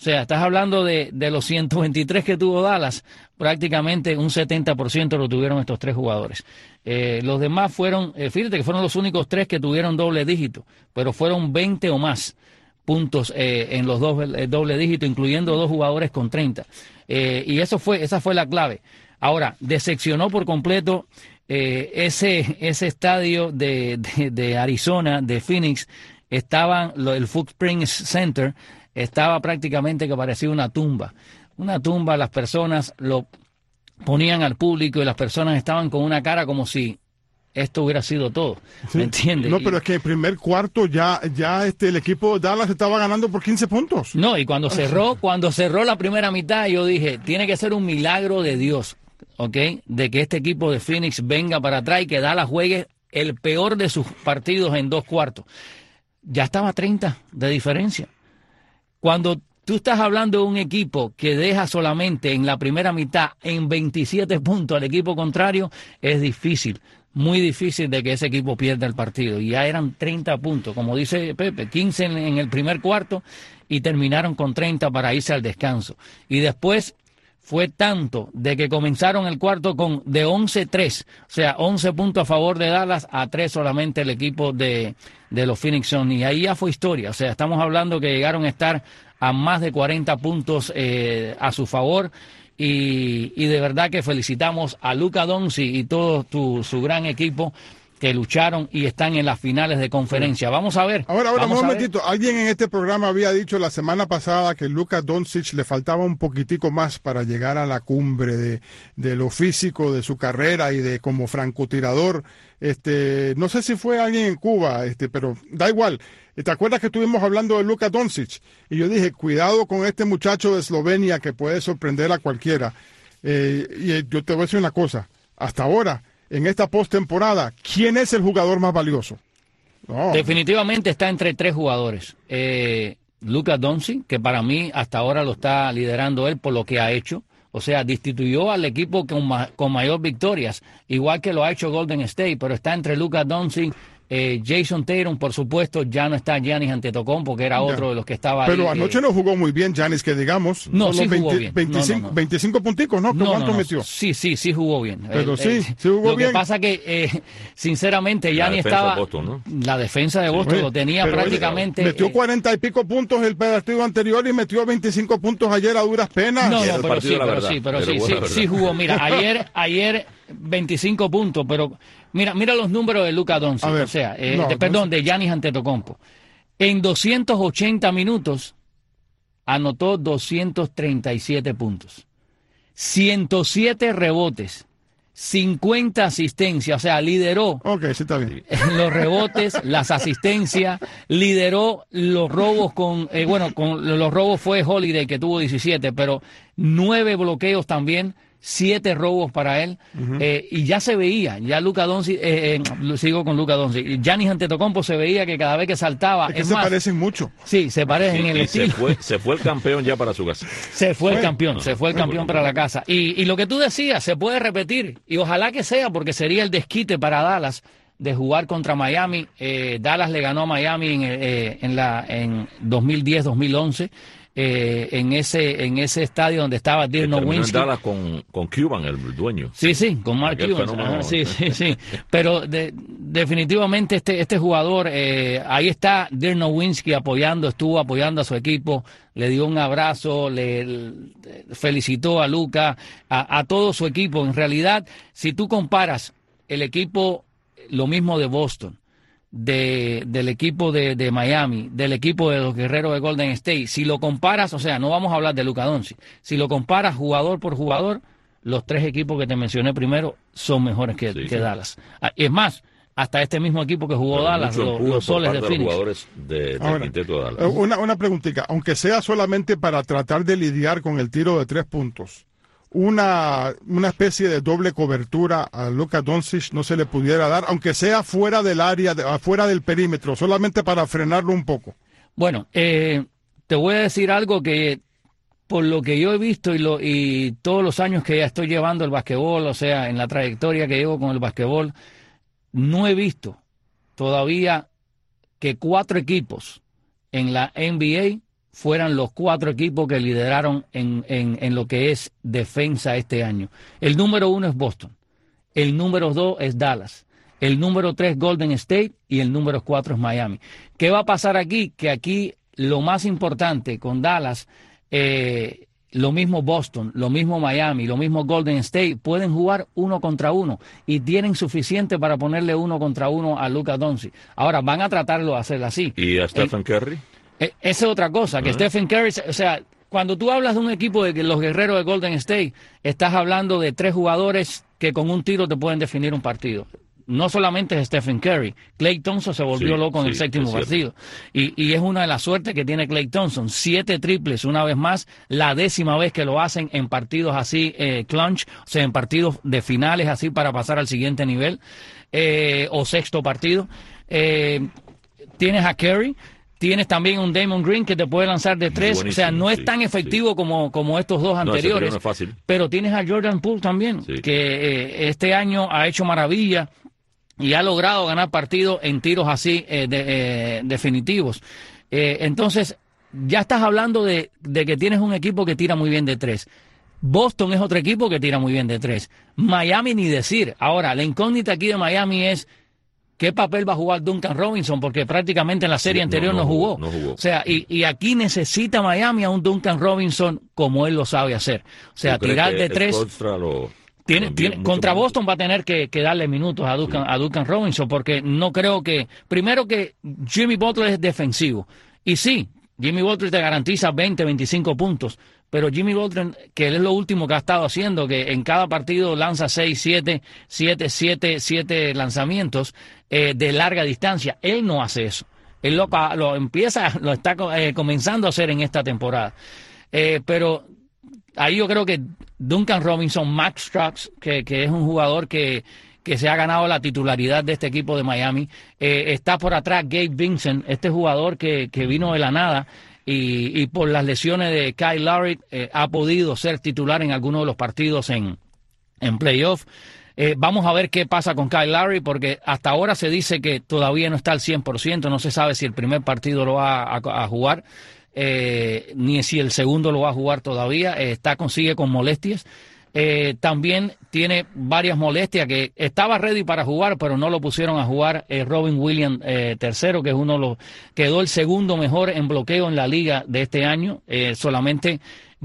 sea, estás hablando de los 123 que tuvo Dallas, prácticamente un 70% lo tuvieron estos 3 jugadores. Los demás fueron, fíjate que fueron los únicos 3 que tuvieron doble dígito, pero fueron 20 o más puntos en los doble dígito, incluyendo 2 jugadores con 30. Y esa fue la clave. Ahora, decepcionó por completo ese estadio de Arizona, de Phoenix. El Footprint Center estaba prácticamente que parecía una tumba. Una tumba, las personas lo ponían al público y las personas estaban con una cara como si esto hubiera sido todo. Sí. ¿Me entiendes? No, pero es que en el primer cuarto ya el equipo de Dallas estaba ganando por 15 puntos. No, y cuando cerró la primera mitad, yo dije, tiene que ser un milagro de Dios, ¿ok? De que este equipo de Phoenix venga para atrás y que Dallas juegue el peor de sus partidos en 2 cuartos. Ya estaba 30 de diferencia. Cuando tú estás hablando de un equipo que deja solamente en la primera mitad en 27 puntos al equipo contrario, es difícil, muy difícil de que ese equipo pierda el partido. Y ya eran 30 puntos, como dice Pepe, 15 en el primer cuarto y terminaron con 30 para irse al descanso. Y después fue tanto de que comenzaron el cuarto de 11-3, o sea, 11 puntos a favor de Dallas, a 3 solamente el equipo de los Phoenix Suns, y ahí ya fue historia. O sea, estamos hablando que llegaron a estar a más de 40 puntos a su favor, y de verdad que felicitamos a Luka Doncic y todo su gran equipo que lucharon y están en las finales de conferencia. Vamos a ver. Ahora, un momentito. Alguien en este programa había dicho la semana pasada que Luka Doncic le faltaba un poquitico más para llegar a la cumbre de lo físico de su carrera y de como francotirador. No sé si fue alguien en Cuba, pero da igual. ¿Te acuerdas que estuvimos hablando de Luka Doncic? Y yo dije, cuidado con este muchacho de Eslovenia que puede sorprender a cualquiera. Y yo te voy a decir una cosa. Hasta ahora, en esta postemporada, ¿quién es el jugador más valioso? No. Definitivamente está entre 3 jugadores. Luka Doncic, que para mí hasta ahora lo está liderando él por lo que ha hecho. O sea, destituyó al equipo con mayor victorias, igual que lo ha hecho Golden State, pero está entre Luka Doncic, Jason Tatum, por supuesto. Ya no está Giannis Antetokounmpo, que era otro de los que estaba pero ahí. Pero anoche no jugó muy bien Giannis, que digamos. No, sí jugó bien. 25 punticos, ¿no? ¿Cuánto metió? Sí jugó bien. Pero sí jugó bien. Lo que pasa que, sinceramente, Giannis estaba... Boston, ¿no? La defensa de Boston lo tenía prácticamente... Metió 40 y pico puntos el partido anterior y metió 25 puntos ayer a duras penas. No, pero sí jugó. Mira, ayer 25 puntos, pero mira los números de Luka Doncic, de Giannis Antetokounmpo. En 280 minutos anotó 237 puntos, 107 rebotes, 50 asistencias, o sea, lideró sí, está bien. Los rebotes, las asistencias, lideró los robos con los robos fue Holiday, que tuvo 17, pero 9 bloqueos también, 7 robos para él, y ya se veía, ya Luka Doncic, sigo con Luka Doncic, Giannis Antetokounmpo se veía que cada vez que saltaba... Es que se parecen mucho. Sí, se parecen en el estilo. Se fue el campeón ya para su casa. Se fue el campeón para la casa. Y lo que tú decías, se puede repetir, y ojalá que sea, porque sería el desquite para Dallas de jugar contra Miami. Dallas le ganó a Miami en 2010-2011. En ese estadio donde estaba Dirk Nowitzki. Dallas con Cuban, el dueño. Sí, con Mark Cuban. Sí. Pero definitivamente este jugador, ahí está Dirk Nowitzki estuvo apoyando a su equipo, le dio un abrazo, le felicitó a Luka, a todo su equipo. En realidad, si tú comparas el equipo, lo mismo de Boston, del equipo de Miami, del equipo de los Guerreros de Golden State, si lo comparas, o sea, no vamos a hablar de Luka Doncic, si lo comparas jugador por jugador, los 3 equipos que te mencioné primero son mejores que Dallas. Es más, hasta este mismo equipo que jugó Dallas, los Soles de Phoenix. Jugadores del quinteto de Dallas. Una preguntita, aunque sea solamente para tratar de lidiar con el tiro de 3 puntos, una especie de doble cobertura a Luka Doncic no se le pudiera dar, aunque sea fuera del área, afuera del perímetro, solamente para frenarlo un poco. Bueno, te voy a decir algo que por lo que yo he visto y todos los años que ya estoy llevando el basquetbol, o sea, en la trayectoria que llevo con el basquetbol, no he visto todavía que 4 equipos en la NBA fueran los 4 equipos que lideraron en lo que es defensa este año. El número 1 es Boston, el número 2 es Dallas, el número 3 Golden State y el número 4 es Miami. ¿Qué va a pasar aquí? Que aquí lo más importante con Dallas, lo mismo Boston, lo mismo Miami, lo mismo Golden State, pueden jugar 1 contra 1 y tienen suficiente para ponerle 1 contra 1 a Luka Doncic. Ahora van a tratarlo de hacer así. ¿Y a Stephen Curry? Esa es otra cosa, que Stephen Curry, o sea, cuando tú hablas de un equipo de los guerreros de Golden State, estás hablando de 3 jugadores que con un tiro te pueden definir un partido. No solamente es Stephen Curry, Klay Thompson se volvió loco en el séptimo partido. Y es una de las suertes que tiene Klay Thompson. 7 triples, una vez más, la 10ª vez que lo hacen en partidos así, clutch, o sea, en partidos de finales así para pasar al siguiente nivel, o 6º partido. Tienes a Curry. Tienes también un Damon Green que te puede lanzar de 3. O sea, no es tan efectivo como estos dos anteriores. No es fácil. Pero tienes a Jordan Poole también, que este año ha hecho maravilla y ha logrado ganar partidos en tiros así definitivos. Entonces, ya estás hablando de que tienes un equipo que tira muy bien de 3. Boston es otro equipo que tira muy bien de 3. Miami ni decir. Ahora, la incógnita aquí de Miami es ¿qué papel va a jugar Duncan Robinson? Porque prácticamente en la serie anterior no jugó. O sea, y aquí necesita Miami a un Duncan Robinson como él lo sabe hacer. O sea, tirar de 3. Contra Boston va a tener que darle minutos a Duncan Robinson, porque no creo que... Primero que Jimmy Butler es defensivo. Y sí, Jimmy Butler te garantiza 20, 25 puntos. Pero Jimmy Butler, que es lo último que ha estado haciendo, que en cada partido lanza 6, 7 lanzamientos de larga distancia. Él no hace eso. Él lo está comenzando a hacer en esta temporada. Pero ahí yo creo que Duncan Robinson, Max Strus, que es un jugador que se ha ganado la titularidad de este equipo de Miami, está por atrás Gabe Vincent, este jugador que vino de la nada, y por las lesiones de Kyle Lowry ha podido ser titular en algunos de los partidos en playoff. Vamos a ver qué pasa con Kyle Lowry, porque hasta ahora se dice que todavía no está al 100%, no se sabe si el primer partido lo va a jugar, ni si el segundo lo va a jugar todavía. Sigue con molestias. También tiene varias molestias, que estaba ready para jugar, pero no lo pusieron a jugar. Robin Williams tercero, que es quedó el segundo mejor en bloqueo en la liga de este año. Solamente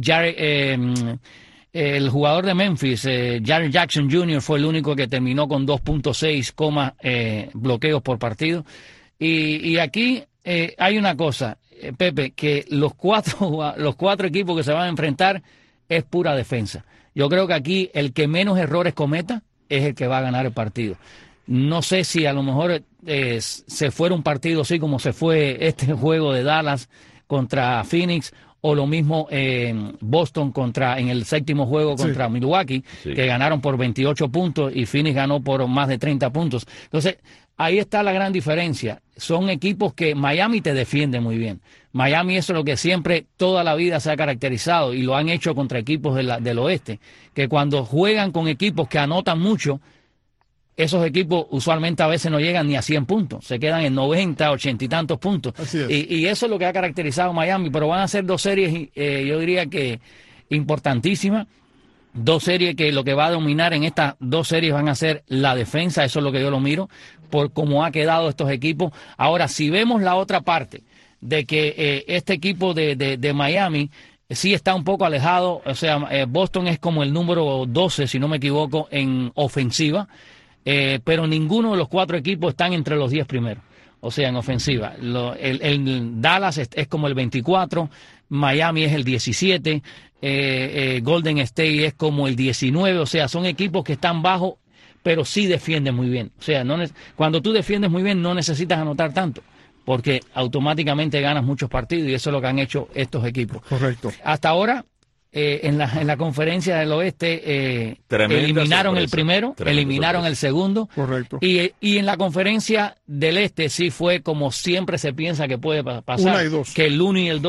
el jugador de Memphis, Jaren Jackson Jr., fue el único que terminó con 2.6 bloqueos por partido. Y aquí hay una cosa, Pepe, que los cuatro equipos que se van a enfrentar es pura defensa. Yo creo que aquí el que menos errores cometa es el que va a ganar el partido. No sé si a lo mejor se fuera un partido así como se fue este juego de Dallas contra Phoenix, o lo mismo Boston en el 7º juego contra Milwaukee, que ganaron por 28 puntos y Phoenix ganó por más de 30 puntos. Entonces, ahí está la gran diferencia. Son equipos que Miami te defiende muy bien. Miami, eso es lo que siempre, toda la vida se ha caracterizado, y lo han hecho contra equipos del oeste, que cuando juegan con equipos que anotan mucho, esos equipos usualmente a veces no llegan ni a 100 puntos, se quedan en 90, 80 y tantos puntos. Y eso es lo que ha caracterizado a Miami, pero van a ser 2 series, yo diría que importantísimas. 2 series que lo que va a dominar en estas 2 series van a ser la defensa. Eso es lo que yo lo miro, por cómo ha quedado estos equipos. Ahora, si vemos la otra parte, de que este equipo de Miami sí está un poco alejado, o sea, Boston es como el número 12, si no me equivoco, en ofensiva, pero ninguno de los 4 equipos están entre los 10 primeros, o sea, en ofensiva. El Dallas es como el 24, Miami es el 17, Golden State es como el 19, o sea, son equipos que están bajo, pero sí defienden muy bien. O sea, cuando tú defiendes muy bien no necesitas anotar tanto, porque automáticamente ganas muchos partidos, y eso es lo que han hecho estos equipos. Correcto. Hasta ahora, en la conferencia del oeste, eliminaron el primero, eliminaron el segundo. Correcto. Y en la conferencia del este sí fue como siempre se piensa que puede pasar, 1 y 2. que el 1 y el 2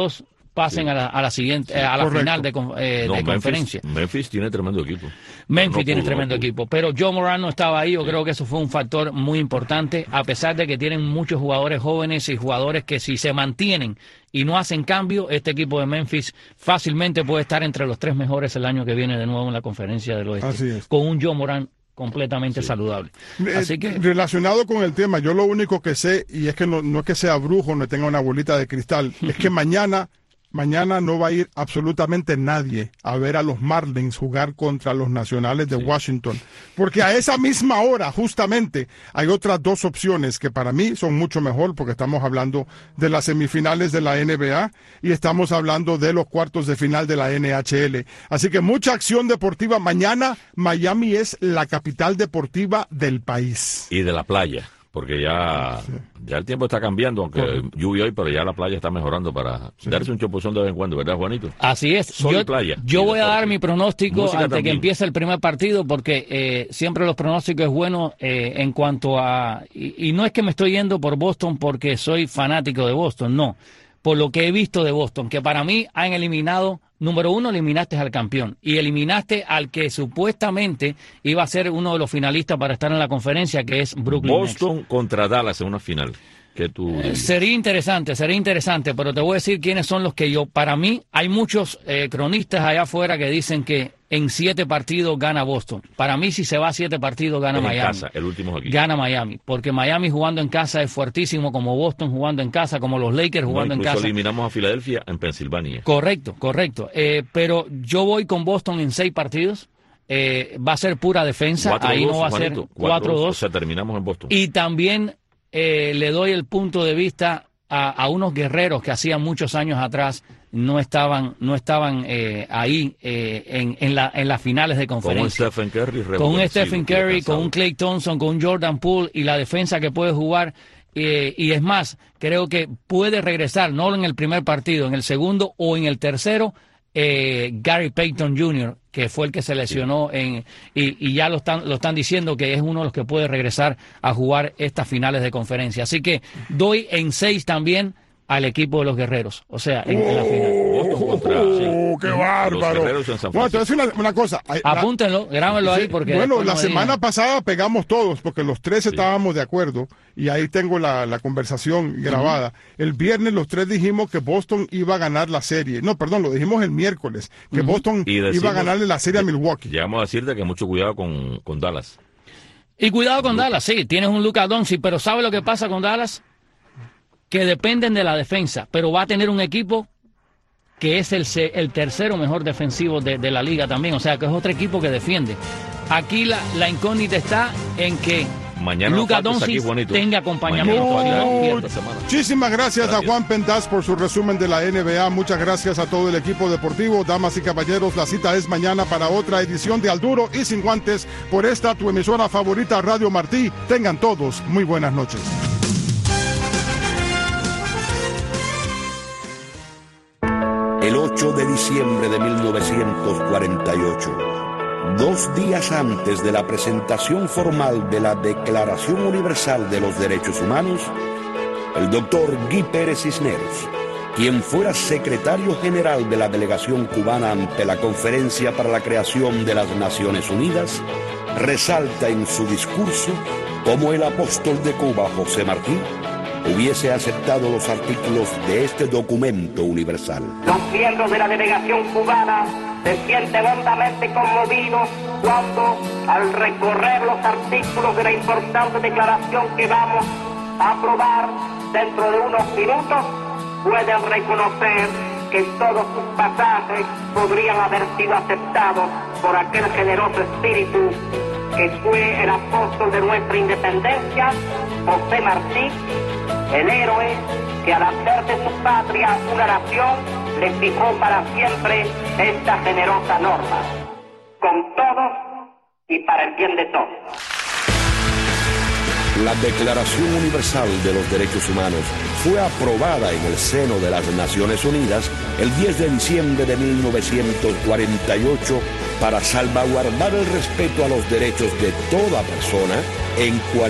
pasen a la siguiente, a la final de conferencia. Memphis tiene tremendo equipo. Memphis tiene tremendo equipo, pero Joe Moran no estaba ahí. Yo creo que eso fue un factor muy importante, a pesar de que tienen muchos jugadores jóvenes y jugadores que si se mantienen y no hacen cambio, este equipo de Memphis fácilmente puede estar entre los 3 mejores el año que viene de nuevo en la Conferencia del Oeste. Así es. Con un Joe Moran completamente saludable. Así que relacionado con el tema, yo lo único que sé, y es que no es que sea brujo, no tenga una bolita de cristal, es que mañana no va a ir absolutamente nadie a ver a los Marlins jugar contra los Nacionales de Washington, porque a esa misma hora justamente hay otras 2 opciones que para mí son mucho mejor, porque estamos hablando de las semifinales de la NBA y estamos hablando de los cuartos de final de la NHL. Así que mucha acción deportiva mañana. Miami es la capital deportiva del país. Y de la playa. Porque ya el tiempo está cambiando, aunque lluvia hoy, pero ya la playa está mejorando para darse un chapuzón de vez en cuando, ¿verdad, Juanito? Así es. Sol y playa. Yo voy a dar mi pronóstico Música antes también. que empiece el primer partido, porque siempre los pronósticos es bueno en cuanto a... Y no es que me estoy yendo por Boston porque soy fanático de Boston, no. Por lo que he visto de Boston, que para mí han eliminado... Número 1, eliminaste al campeón y eliminaste al que supuestamente iba a ser uno de los finalistas para estar en la conferencia, que es Brooklyn Boston Nets. contra Dallas en una final. ¿Qué tú dirías? Sería interesante, pero te voy a decir quiénes son los que para mí, hay muchos cronistas allá afuera que dicen que en 7 partidos gana Boston. Para mí, si se va a 7 partidos, gana Miami. En casa, el último aquí. Gana Miami, porque Miami jugando en casa es fuertísimo, como Boston jugando en casa, como los Lakers jugando en casa. Eliminamos a Filadelfia en Pensilvania. Correcto. Pero yo voy con Boston en 6 partidos. Va a ser pura defensa. 4-2, ahí no va a ser Juanito, 4-2. O sea, terminamos en Boston. Y también le doy el punto de vista a unos guerreros que hacían muchos años atrás no estaban ahí en las finales de conferencia. Con un Stephen Curry, con un Stephen Curry, con un Klay Thompson, con un Jordan Poole y la defensa que puede jugar. Y es más, creo que puede regresar, no en el primer partido, en el segundo o en el tercero, Gary Payton Jr., que fue el que se lesionó y ya lo están diciendo que es uno de los que puede regresar a jugar estas finales de conferencia. Así que doy en 6 también al equipo de los Guerreros, o sea, en la final. ¡Qué bárbaro! Bueno, te voy a decir una cosa. Apúntenlo, grábenlo ahí porque... Bueno, la semana pasada pegamos todos, porque los 3 estábamos de acuerdo, y ahí tengo la conversación grabada. El viernes los 3 dijimos que Boston iba a ganar la serie. No, perdón, lo dijimos el miércoles, que Boston iba a ganarle la serie a Milwaukee. Llegamos a decirte que mucho cuidado con Dallas. Y cuidado con Dallas, sí, tienes un Luka Doncic, pero ¿sabe lo que pasa con Dallas? Que dependen de la defensa, pero va a tener un equipo que es el tercero mejor defensivo de la liga también, o sea que es otro equipo que defiende. Aquí la incógnita está en que Luka Doncic tenga acompañamiento. Muchísimas gracias a Juan Pentaz por su resumen de la NBA. Muchas gracias a todo el equipo deportivo. Damas y caballeros, la cita es mañana para otra edición de Al Duro y Sin Guantes por esta tu emisora favorita, Radio Martí. Tengan todos muy buenas noches. El 8 de diciembre de 1948, 2 días antes de la presentación formal de la Declaración Universal de los Derechos Humanos, el doctor Guy Pérez Cisneros, quien fuera secretario general de la delegación cubana ante la Conferencia para la Creación de las Naciones Unidas, resalta en su discurso cómo el apóstol de Cuba, José Martí, hubiese aceptado los artículos de este documento universal. Los miembros de la delegación cubana se sienten hondamente conmovidos cuando, al recorrer los artículos de la importante declaración que vamos a aprobar dentro de unos minutos, pueden reconocer que todos sus pasajes podrían haber sido aceptados por aquel generoso espíritu que fue el apóstol de nuestra independencia, José Martí, el héroe que al hacer de su patria una nación le fijó para siempre esta generosa norma, con todos y para el bien de todos. La Declaración Universal de los Derechos Humanos fue aprobada en el seno de las Naciones Unidas el 10 de diciembre de 1948 para salvaguardar el respeto a los derechos de toda persona en cualquier